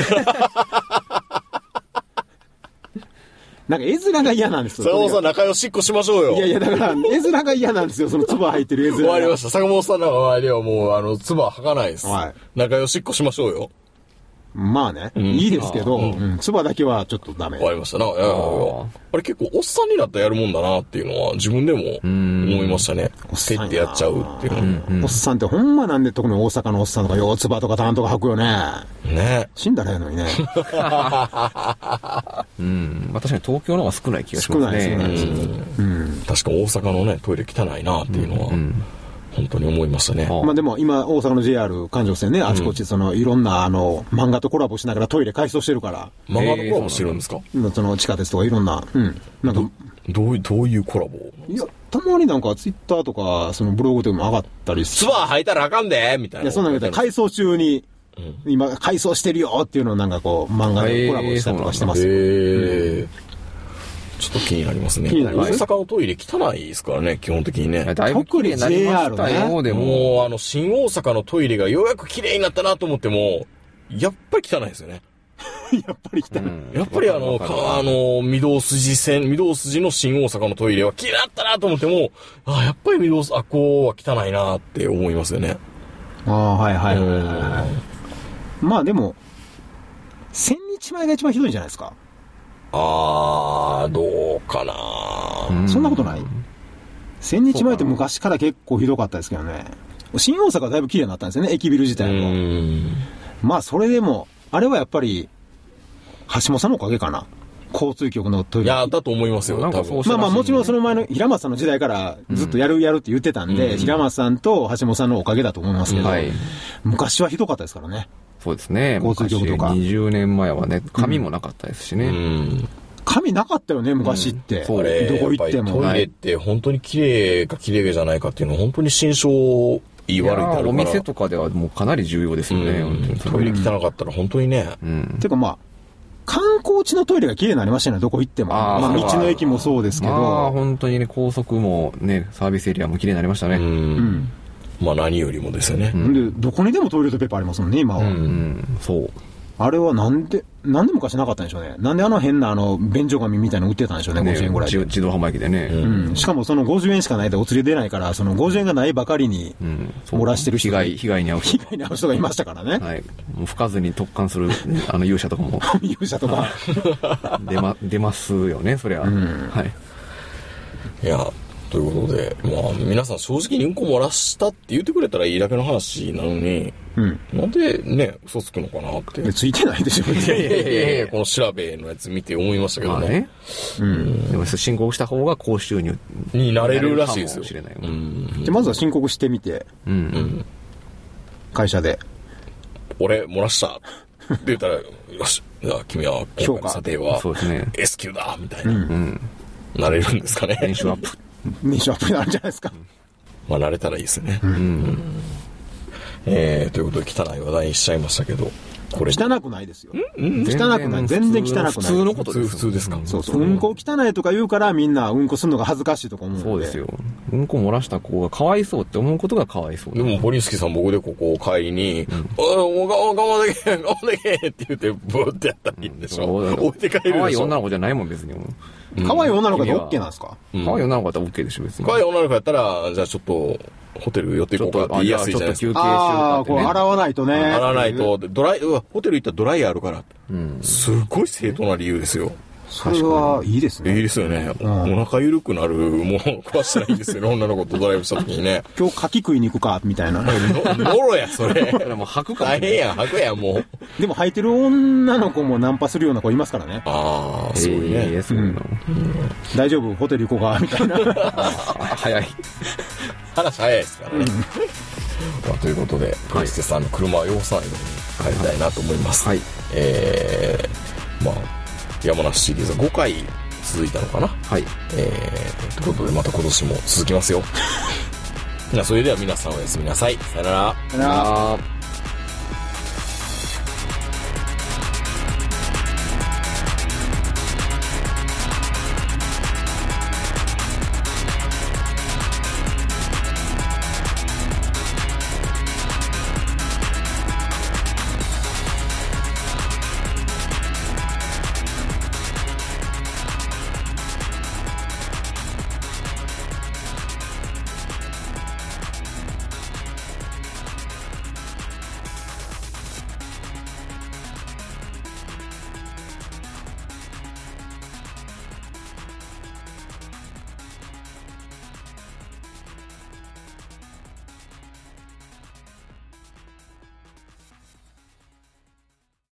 なんか絵面が嫌なんですよ。 坂本さん仲良しっこしましょうよ。 いや、だから、絵面が嫌なんですよ、その唾入ってる絵面。 わかりました。坂本さんの前ではもう、唾吐かないです。仲良しっこしましょうよ。 まあね、いいですけど、唾だけはちょっとダメ。 わかりましたな。あれ結構おっさんになったらやるもんだなっていうのは自分でも思いましたね。ペッてやっちゃうっていうの。 おっさんってほんまなんで特に大阪のおっさんとかよう唾とか痰とか吐くよね。 ね。 死んだらええのにね。 まあ確かに東京の方が少ない気がしますね。 少ないです。 確か大阪のね、トイレ汚いなっていうのは。本当に思いましたね。 まあでも今大阪の JR 環状線ね、あちこちいろんな漫画とコラボしながらトイレ改装してるから。 漫画とコラボしてるんですか？ その地下鉄とかいろんな、なんか。 どういうコラボ？ いや、たまになんかツイッターとか、そのブログでも上がったりする。唾吐いたらあかんでみたいな。 いや、そんなこと改装中に、今改装してるよっていうのをなんかこう、漫画でコラボしたりとかしてますよ。 ちょっと気になりますね。 気になります。 大阪のトイレ汚いですからね、基本的にね。 だいぶ綺麗になりましたよ。でも新大阪のトイレがようやく綺麗になったなと思っても、やっぱり汚いですよね。 やっぱり汚い。やっぱり御堂筋の新大阪のトイレは綺麗だったなと思っても、やっぱりここは汚いなって思いますよね。 はい。まあでも、千日前が一番ひどいんじゃないですか。 どうかな。 そんなことない？千日前って昔から結構ひどかったですけどね。 新大阪はだいぶ綺麗になったんですよね、駅ビル自体も。まあそれでも、あれはやっぱり、橋本さんのおかげかな。交通局のトイレ。 いや、だと思いますよ。 なんかそう、 まあまあもちろんその前の平松さんの時代からずっとやるって言ってたんで、平松さんと橋本さんのおかげだと思いますけど、昔はひどかったですからね。 そうですね。 交通局とか。 20年前はね、紙もなかったですしね。 紙なかったよね、昔って。どこ行っても。 トイレって本当に綺麗か綺麗じゃないかっていうのは本当に心象言い悪いってあるから。 お店とかではもうかなり重要ですよね。 トイレ汚かったら本当にね。 てかまあ、観光地のトイレが綺麗になりましたよね、どこ行っても。まあ、道の駅もそうですけど。 本当にね、高速もね、サービスエリアも綺麗になりましたね。 まあ何よりもですよね。 で、どこにでもトイレットペーパーありますもんね、今は。 そう。 あれはなんで昔なかったんでしょうね。なんで変な便所紙みたいなの売ってたんでしょうね、50円ぐらいで。 自動販売機でね。 しかもその50円しかないでお釣り出ないから、その50円がないばかりに漏らしてる人が。 被害に遭う人がいましたからね。 はい。もう吹かずに特貫する、勇者とかも。 勇者とか。 出ますよね、そりゃ。はい。 いや、ということで、まあ、皆さん正直にうんこ漏らしたって言ってくれたらいいだけの話なのに、なんでね、嘘つくのかなって。 ついてないでしょ、 いやこの調べのやつ見て思いましたけどね。 でも申告した方が高収入になれるらしいですよ。 じゃあまずは申告してみて、会社で。 俺、漏らしたって言ったら、よし、じゃあ君は今回の査定は S 級だみたいな。なれるんですかね。 年収アップ。 年収アップになるんじゃないですか。 まあ、慣れたらいいですね。ということで、汚い話題にしちゃいましたけど、これ。 汚くないですよ。汚くない。全然汚くない。 普通のことです。 普通ですか。 そうそう。うんこ汚いとか言うから、みんなうんこするのが恥ずかしいとか思うんで。 そうですよ。うんこ漏らした子がかわいそうって思うことがかわいそう。 でも、堀月さん、僕でここを帰りに、もう我慢でけって言って、ブーってやったらいいんでしょ。置いて帰るでしょ。 かわいい女の子じゃないもん、別に。 可愛い女の子で OK なんですか？ 可愛い女の子だったら OK でしょ、別に。 可愛い女の子やったら、じゃあちょっと、ホテル寄っていこうかって言いやすいじゃないですか。 こう洗わないとね。 洗わないと、ホテル行ったらドライヤーあるから。すごい正当な理由ですよ。 それはいいですね。 いいですよね。お腹緩くなるものを食わしたらいいですよね。女の子とドライブした時にね。 今日牡蠣食いに行くか、みたいな。 ノロや、それ。 もう吐くか。 大変やん、吐くやん、もう。 でも履いてる女の子もナンパするような子いますからね。 ああ、そうね。 大丈夫、ホテル行こうか、みたいな。 早い。 話早いですからね。ということで、ポリステさんの車は汚さないように帰りたいなと思います。 はい。 まあ、山梨シリーズは5回続いたのかな。 はい。 ということで、また今年も続きますよ。それでは皆さんおやすみなさい。さよなら。 さよなら。